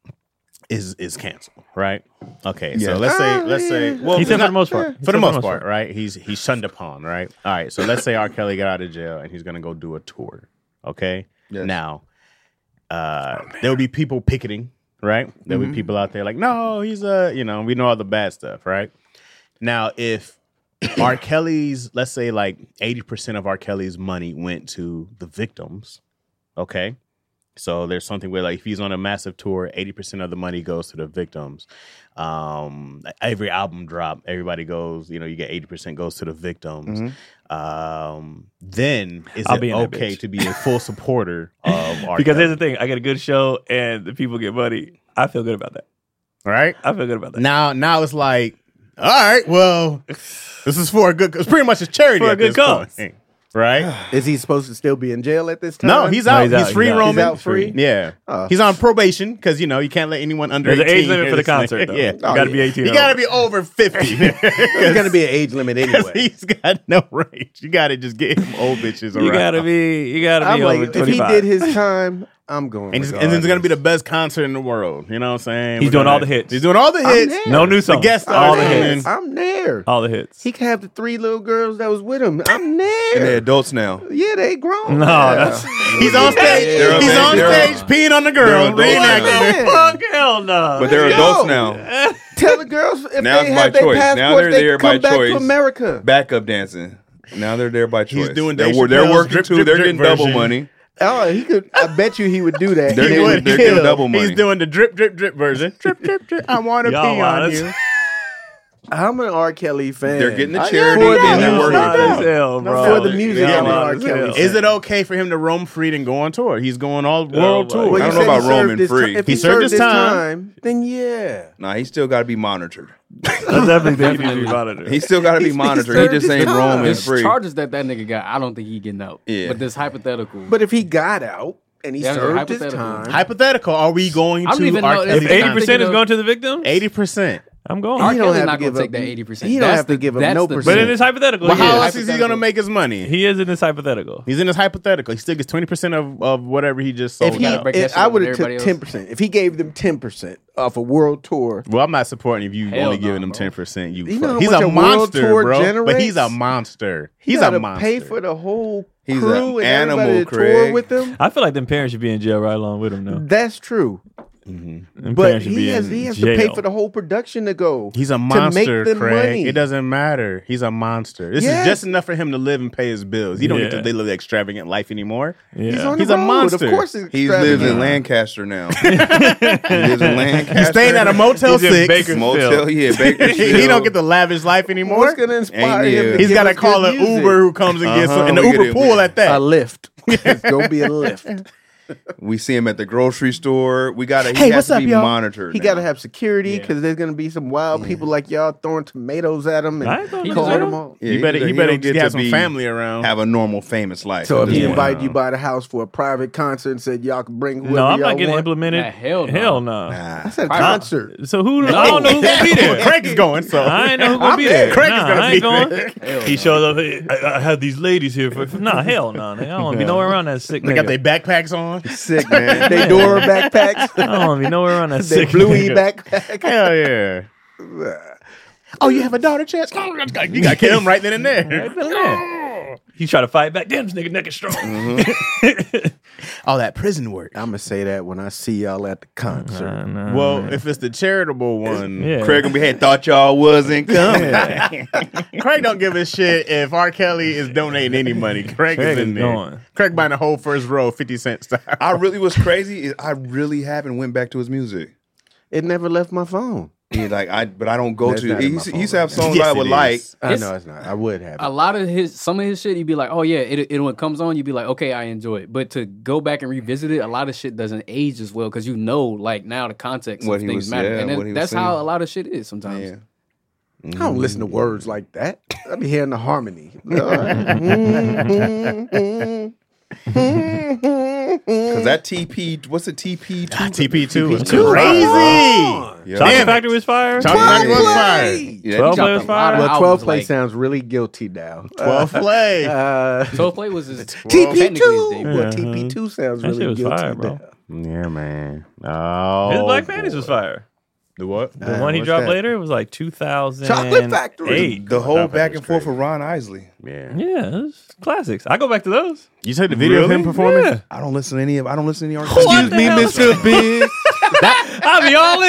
is is canceled, right? Okay, so Yeah. let's say Ah, let's say yeah. well He said not- for the most part. He For said the most part, right? He's he's shunned upon, right? All right, so let's say R. Kelly got out of jail and he's gonna go do a tour. Okay, Yes. now uh, there will be people picketing, right? There will be people out there like, no, he's a, you know, we know all the bad stuff, right? Now, if R. Kelly's, let's say like eighty percent of R. Kelly's money went to the victims, okay? So there's something where like if he's on a massive tour, eighty percent of the money goes to the victims. Um, every album drop, everybody goes, you know, you get eighty percent goes to the victims. Um, then is I'll it be in that okay bitch. to be a full supporter of R. Because Kelly? here's the thing: I get a good show, and the people get money. I feel good about that. right? I feel good about that. Now, now it's like, all right, well, this is for a good, it's pretty much a charity For a at good this cause. point, right? Is he supposed to still be in jail at this time? No, he's No, out. he's he's, out, he's free out. roaming. He's out free? Yeah, Oh. he's on probation because you know you can't let anyone under. There's an age eighteen limit hear for the this thing. concert, though. Yeah, You Oh, got to be yeah. eighteen. you and got to over. be over fifty. There's gonna be an age limit anyway. He's got no range. You got to just get him old bitches. You around. gotta be. You gotta be I'm over like, if he twenty-five. did his time, I'm going. And, it's, and it's gonna be the best concert in the world. You know what I'm saying? He's We're doing gonna- all the hits. He's doing all the I'm hits. there. No new The songs. guest all the stars coming hits. in. I'm there. All the hits. He can have the three little girls that was with him. I'm And there. they're adults now. Yeah, they grown. No, Yeah. that's He's on stage. They're He's a- on they're a- stage peeing on the girl. they're adults Reenacting. now. fuck hell no. But they're Let's adults go. now. Tell the girls if Now they it's by have their choice. Now passports, they're they there can come by back choice. to America. Backup dancing. Now they're there by choice. He's doing they're, Dave wor- they're Chappelle's working drip, too. drip, They're drip getting double version. money. Oh, he could. I bet you he would do that. They're They getting- would they're kill. getting double money. He's doing the drip, drip, drip version. Drip, drip, drip. I want to pee Y'all on honest. you. I'm an R. Kelly fan. They're getting the I- charity for the and they're music. working Hot it as out. hell, bro. For the music, Y'all I'm an hot R. as Kelly hell. fan. Is it okay for him to roam free and go on tour? He's going all world my tour. God. Well, I you don't know said about he served roaming his free. ti- If He he, served served his his time. time, then yeah. Nah, he still got to be monitored. I definitely think he needs to be monitored. He still got to be He's- monitored. he's He just served ain't his roaming time. This free. charges that that nigga got, I don't think he getting out. Yeah. But this hypothetical. But if he got out and he Yeah, served his hypothetical. time, Hypothetical. Are we going I don't to even know R. if Kelly's If Eighty eighty concert? percent is of- going to the victims, eighty percent. I'm going. R. He don't Kelly's have not to gonna give take up- that eighty percent. he don't have to give up no But percent. in this hypothetical, But he how is. else is he going to make his money? He is in this hypothetical. He's in his hypothetical. He still gets twenty percent of, of whatever he just sold if he, gotta out. break that if shit I up would with have took everybody ten else. percent, if he gave them ten percent off a world tour, Well, I'm not supporting if you Hell only no, giving him bro. ten percent. You, You know fuck. how He's much a a world monster, tour bro. But he's a generates? monster. he He's got a to monster. pay for the whole He's crew an and animal, everybody to tour Craig. with him. I feel like them parents should be in jail right along with him, though. That's true, Them but parents should he be has in he has jail. to pay for the whole production to go. He's a to monster, make the Craig. money. It doesn't matter. He's a monster. This Yes. is just enough for him to live and pay his bills. He don't Yeah. get to live the extravagant life anymore. Yeah. He's on He's the a road. monster. Of course, it's He lives in extravagant. Lancaster now. he lives in Lancaster. He's staying at a Motel He's in Six. Bakersfield. motel. Yeah, Bakersfield. he don't get the lavish life anymore. What's going to inspire Ain't him? you. To He's give got to us call good an music? Uber who comes and gets Uh-huh, and the we Uber get it. pool at A that. lift. It's gonna be a lift. We see him at the grocery store. We gotta. He Hey, has what's to up, be y'all? monitored. He now. got to have security Yeah. because there's gonna be some wild people like y'all throwing tomatoes at him I ain't and throwing calling tomatoes. them all. Yeah, he better he, don't better get have to some be- family around. Have a normal famous life. So at if this he point. invited you by the house for a private concert and said y'all can bring whoever No, I'm y'all not getting want, implemented. Nah, hell no. Hell no. Nah. I said Private- concert. So who? I don't know who's gonna be there. Craig is going. So I ain't know who gonna I'm be there. there. Craig nah, is gonna I be ain't going. there. Hell He no. shows up. Hey, I, I had these ladies here for. for nah, hell no. Nah, I don't want to be nowhere around that sick They got their nigga. backpacks on. Sick man. They Dora backpacks. I don't want to be nowhere around that They sick Bluey nigga. backpack. Hell yeah. Oh, you have a daughter, Chance? You got to kill him right then and there. Right then and there. He tried to fight back. Damn, this nigga neck is strong. All that prison work. I'm gonna say that when I see y'all at the concert. Nah, nah, Well, man. if it's the charitable one, yeah. Craig gonna be. Hey, thought y'all wasn't coming. Craig don't give a shit if R. Kelly is donating any money. Craig, Craig is in is there. going. Craig buying the whole first row, fifty cent style. I really was crazy. is I really haven't went back to his music. It never left my phone. He like I, but I don't go That's to. not He in my used he phone used to have right songs Yes, I would it like. is. I It's- know it's not. I would have A it. lot of his, some of his shit, you'd be like, oh yeah, it, it when it comes on, you'd be like, okay, I enjoy it. But to go back and revisit it, a lot of shit doesn't age as well because you know, like now the context What of he things was- matter, yeah, and then what he was that's how saying. a lot of shit is sometimes. Yeah. I don't listen to words like that. I be hearing the harmony. Cause that T P, what's the T P? T P two was two. crazy. Yeah. Chocolate Damn it. Factory was fire. Chocolate Factory was Play. fire. Yeah, twelve dropped play a was lot fire. of Well, albums, twelve play like- sounds really guilty now. twelve play. Uh, twelve play was his T P technically two. his Well, Yeah. debut. T P two sounds That really shit was guilty fire, bro. now. Yeah, man. Oh, His Black Panties boy. was fire. The what? The Uh, one he what's dropped that? later was like two thousand Chocolate Factory. eight. the whole Chocolate back was and forth crazy. with Ron Isley. Yeah. Yeah, it was classics. I go back to those. You take the video of him performing? Yeah. I don't listen to any of. I don't listen to any What artists. the hell? Mister Big. I'll be all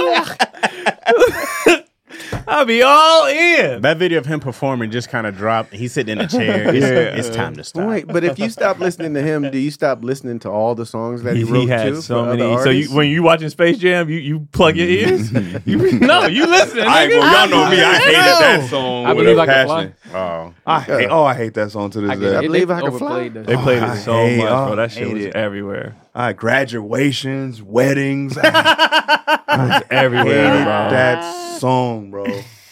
in, bro. I'll be all in. That video of him performing just kind of dropped. He's sitting in a chair. It's, Yeah. it's time to stop. Wait, but if you stop listening to him, do you stop listening to all the songs that he, He, wrote he had too so for many. other So you, artists? when you watching Space Jam, you, you plug your ears. you, no, you listen. I, nigga. well, y'all know me. I hated that song. I with Believe a I Can passion. Oh. I hate. Oh, I hate that song to this I get day. it. I believe They I can fly. overplayed the- They played I it so hate- much, oh, bro. That I shit hate was it. everywhere. I graduations, weddings. I Everywhere, hated bro. that song, bro.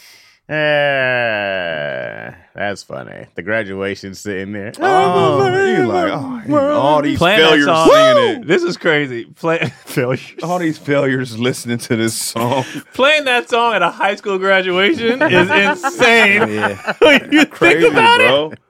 Eh, that's funny. The graduation sitting there. Oh, you like oh, all these Playing that failures song. singing it. This is crazy. Play, failures. All these failures listening to this song. Playing that song at a high school graduation is insane. Yeah. When you Crazy, think about it. bro.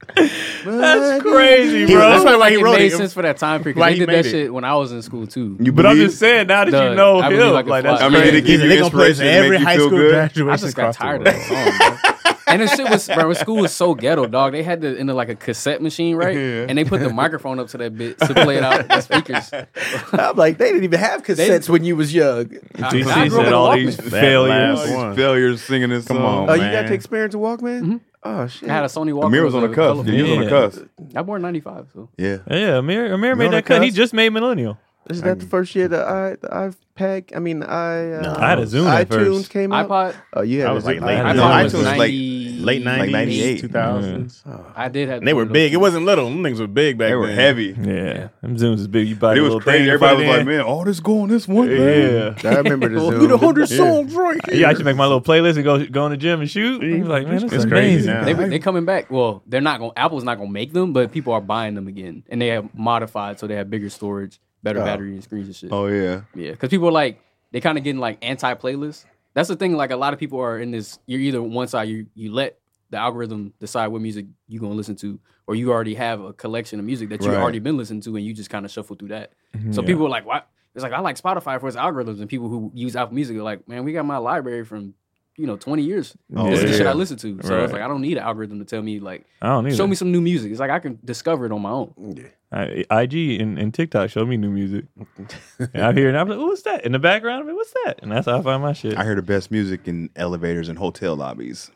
That's crazy, He- bro. that's why why he it wrote made it. sense for that time period. 'cause Why They he did made that it. shit when I was in school too. You But I'm believe? just saying, now that The- you know I believe him, I can like fly. that's I mean, did crazy. it give you They gonna play inspiration to every make you high feel school good? graduation. I just got across the tired of world. that song, bro. And the shit was, bro, school was so ghetto, dog. They had the into like a cassette machine, right? Yeah. And they put the microphone up to that bit to play it out the speakers. I'm like, they didn't even have cassettes when you was young. I- D C I grew up said with a all Walkman. these That failures. last one. Failures singing this Come song. on, Oh, you man. got to experience a Walkman? Oh shit! I had a Sony Walkman. Amir was on the with a cusp. colorful- Yeah, he was on the Yeah. cusp. I born ninety-five, so Yeah. Yeah, Amir, Amir made on the that cut. He cusp. just made Millennial. Is that the first year the i the iPad? I mean, I uh, No. I had a Zune at iTunes first. came out. iPod. Oh, you had I was a like Zune. late- I iPod know was iTunes was like ninety, Late nineties, ninety-eight. two thousands. I did have. And they were one of those big. It too. wasn't little. Them things were big back They then. were heavy. Yeah, them Zooms is big. You buy But a it little was crazy. thing, Everybody put was it like, in. man, all this going this one thing. Yeah. I remember the Well, Zune. we the hundred Yeah. songs right here. Yeah, I should make my little playlist and go go in the gym and shoot. I'm like, man, this It's is crazy amazing. now. They they coming back. Well, they're not going. Apple's not going to make them, but people are buying them again, and they have modified so they have bigger storage, better Oh. battery and screens and shit. Oh yeah. Yeah, because people are like they kind of getting like anti playlists. That's the thing. Like a lot of people are in this. You're either one side. You you let the algorithm decide what music you're gonna listen to, or you already have a collection of music that you've Right. already been listening to, and you just kind of shuffle through that. So Yeah. people are like, "What?" It's like I like Spotify for its algorithms, and people who use Apple Music are like, "Man, we got my library from you know twenty years. Oh, this is the shit yeah. I listen to." So Right. it's like I don't need an algorithm to tell me like, I don't need show me some new music. It's like I can discover it on my own. I, IG and, and TikTok showed me new music. And I hear it and I'm like, oh, what's that? In the background of it, what's that? And that's how I find my shit. I hear the best music in elevators and hotel lobbies.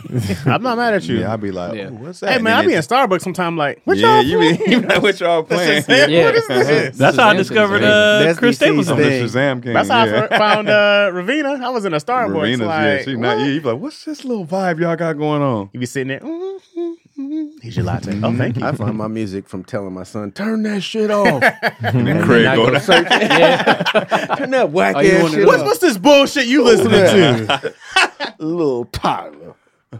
I'm not mad at you. Yeah, I'd be like, Yeah. "Ooh, what's that? Hey And man, I then be in it- Starbucks sometime like, what Yeah, y'all you playing? be you know what y'all playing. That's Yeah. What is this? That's how I Shazam discovered things, uh, That's Chris D C's On Stapleton. the thing. Shazam King. That's how yeah. I found uh, Ravina. I was in a Starbucks. Marina's, like, yeah, she's not. what? Yeah, you be like, what's this little vibe y'all got going on? You be sitting there. Mm, mm, mm. Here's your latte. Oh, thank you. I find my music from telling my son, turn that shit off. And then Craig I go go to Search it. Turn that whack Oh, you ass wanna shit know? What's, off. what's this bullshit you listening to? Little Tyler.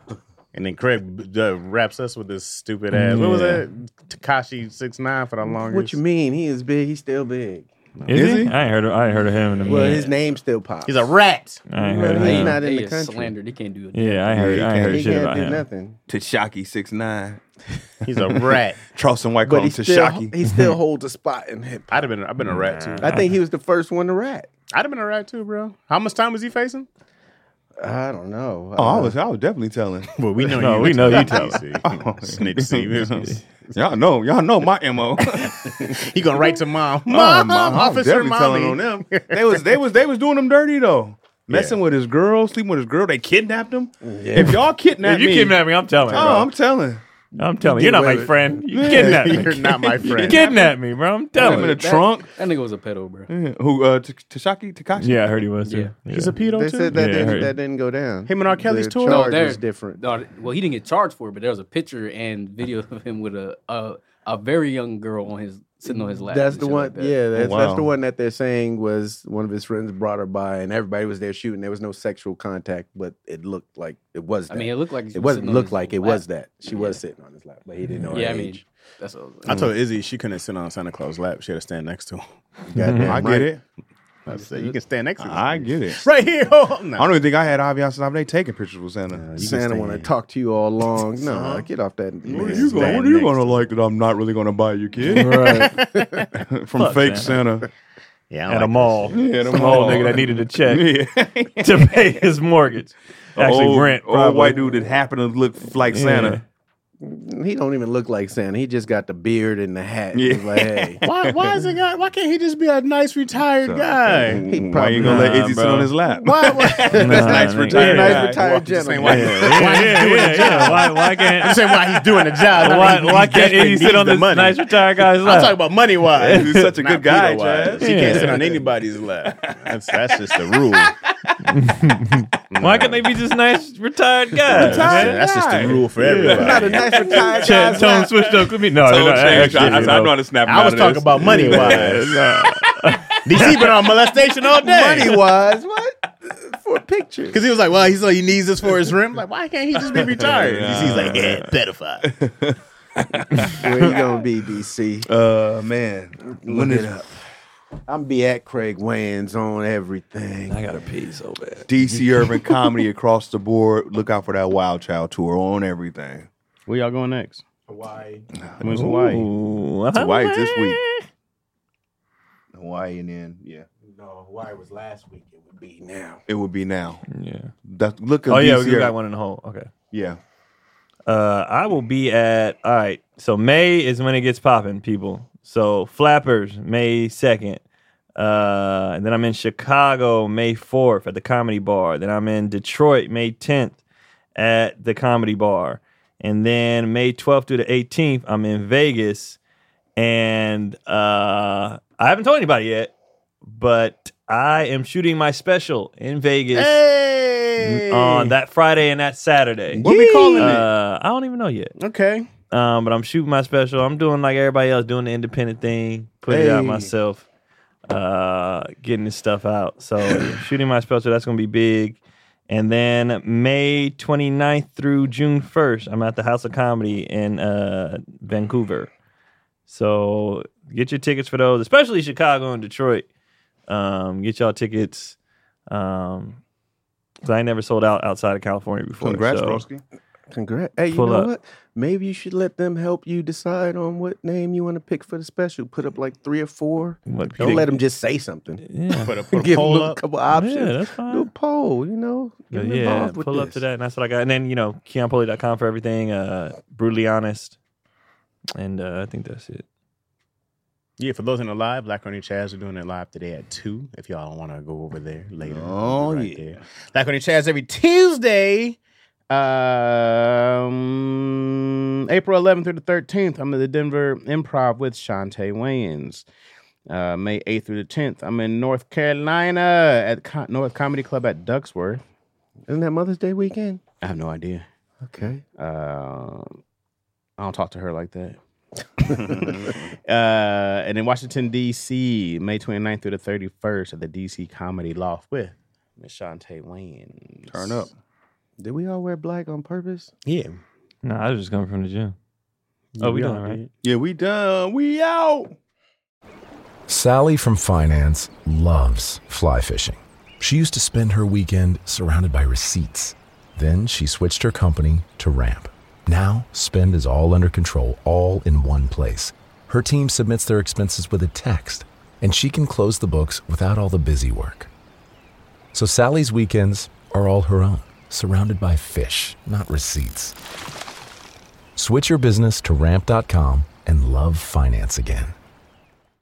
And then Craig uh, wraps us with this stupid ass. What was Yeah. that? Takashi six nine for the longest. What you mean? He is big. He's still big. Is, Is he? he? I ain't heard of, I ain't heard of him in a Well, minute. his name still pops. He's a rat. I ain't heard of He's him. not in They the is country. Slandered. They can't do it. Yeah, I ain't heard, Yeah, I ain't he heard He shit can't about do him. nothing. Tashaki six nine. He's a rat. Charleston White But call he him still, Tashaki. he still holds a spot in hip hop. I'd have been. I've been a rat too. I think he was the first one to rat. I'd have been a rat too, bro. How much time was he facing? I don't know. Oh, I Uh, was, I was definitely telling. Well, we know No, you. we know you tell. tell. Snitch see. Y'all know, y'all know my M O. He gonna write to mom. Oh, Mom, Mom, I'm officer, definitely mommy. telling on them. They was, they was, they was doing him dirty though. Messing with his girl, sleeping with his girl. They kidnapped him. If y'all kidnap If you me, kidnap me, I'm telling you. oh, bro. I'm telling. I'm telling You you. You're not get my away with- friend. You Yeah. kidnap me. You're not my friend. Kidnap me, bro. I'm Put him in telling the you. trunk. That nigga was a pedo, bro. Yeah. Who? Uh, T- Tashaki Takashi. Yeah, I heard he was too. Yeah. He's a pedo They too. said that, Yeah, I didn't, heard. that didn't go down. Him and R. Kelly's the tour? charge No, is different. No, well, he didn't get charged for it, but there was a picture and video of him with a a, a very young girl on his sitting on his lap. That's and the shit one. like that. Yeah, that's, wow. that's the one that they're saying was one of his friends brought her by, and everybody was there shooting. There was no sexual contact, but it looked like it was. That. I mean, it looked like he it was wasn't sitting on look his like it lap. was that. She Yeah. was sitting on his lap, but he didn't know Yeah, her I mean, age. that's what I was I told Izzy she couldn't sit on Santa Claus' lap. She had to stand next to him. Goddamn I right. get it. I said, you can stand next to him. I get it. Right here. Oh, no. I don't even think I had Aviance Live. They taking pictures with Santa. Uh, can Santa stand want to here. talk to you all along. No, get off that. What are man. you going? What are you going to like that I'm not really going to buy you, kid? Right. From Fuck fake Santa. Santa. Yeah, I At like a mall. Yeah, at a Some mall. old nigga that needed a check Yeah. to pay his mortgage. Actually, old, rent. old probably. white dude that happened to look like Yeah. Santa. He don't even look like Santa. He just got the beard and the hat. Yeah. He's like, hey. Why? Why is it guy? Why can't he just be a nice retired guy? He Why probably you gonna let Nah, Izzy sit bro. on his lap? Why? why That's nice nigga. retired. Nice guy. retired Walk the same gentleman. way. Yeah, Why yeah, he's doing yeah, the job? yeah. Why, why I'm can't saying why he's doing the job. not why, he- why he can't desperately he sit needs on the this money. nice retired guy's I'm lap? talking about money wise. He's such a good guy, Jazz. He can't sit Yeah. on anybody's lap. That's that's just the rule. Why can't they be just nice retired guys? That's, man? that's just the rule for everybody. Not a nice retired Chat guy's tone lap. switched up with me. No, Tone no, changed. actually, I, I, you I know know. how to snap. him I out was of talking this. about money wise. D C been on molestation all day. Money wise, what? For a picture. Because he was like, well, he's like, he needs this for his rent. Like, why can't he just be retired? D C's like, yeah, pedophile. Where you gonna be, D C? Uh, man. Look it up. I'm be at Craig Wayans on everything. I gotta pee so bad. D C Urban Comedy across the board. Look out for that Wild Child tour on everything. Where y'all going next? Hawaii. When's Hawaii? Ooh, Hawaii's this week. Hawaii and then yeah, No, Hawaii was last week. It would be now. it would be now. Yeah. That, look at Oh yeah, D C we are- got one in the hole. Okay. Yeah, Uh, I will be at. All right. So May is when it gets popping, people. So Flappers, May second. Uh, and then I'm in Chicago, May fourth at the Comedy Bar. Then I'm in Detroit, May tenth at the Comedy Bar. And then May twelfth through the eighteenth, I'm in Vegas. And uh, I haven't told anybody yet, but I am shooting my special in Vegas Hey! on that Friday and that Saturday. What we calling it? Uh, I don't even know yet. Okay. Um, but I'm shooting my special. I'm doing like everybody else, doing the independent thing, putting it out Hey. myself, uh, getting this stuff out. So shooting my special, that's gonna be big. And then May twenty-ninth through June first, I'm at the House of Comedy in uh, Vancouver. So get your tickets for those, especially Chicago and Detroit. Um, get y'all tickets. Um, 'cause I ain't never sold out outside of California before. congrats, so. Broski. Congrats. Hey, you Pull know up. what? Maybe you should let them help you decide on what name you want to pick for the special. Put up like three or four. What- Don't let them just say something. Yeah. Put a, put a Give poll them a up. couple options. Yeah, that's Do a fine. poll, you know. Get them Yeah, involved with pull up this. to that, and that's what I got. And then, you know, keon pulley dot com for everything, uh, Brutally Honest. And uh, I think that's it. Yeah, for those in the live, Black Only Chaz are doing it live today at two. If y'all want to go over there later. Oh, We'll be right yeah. there. Black Only Chaz every Tuesday. Um, April eleventh through the thirteenth, I'm at the Denver Improv with Shantae Wayans. Uh, May eighth through the tenth, I'm in North Carolina at Co- North Comedy Club at Duxworth. Isn't that Mother's Day weekend? I have no idea. Okay. Uh, I don't talk to her like that. uh, and in Washington, D C, May twenty-ninth through the thirty-first at the D C Comedy Loft with Miss Shantae Wayans. Turn up. Did we all wear black on purpose? Yeah. No, I was just coming from the gym. Yeah, Oh, we all done, right? did. Yeah, we done. We out. Sally from finance loves fly fishing. She used to spend her weekend surrounded by receipts. Then she switched her company to Ramp. Now, spend is all under control, all in one place. Her team submits their expenses with a text, and she can close the books without all the busy work. So Sally's weekends are all her own, surrounded by fish, not receipts. Switch your business to ramp dot com and love finance again.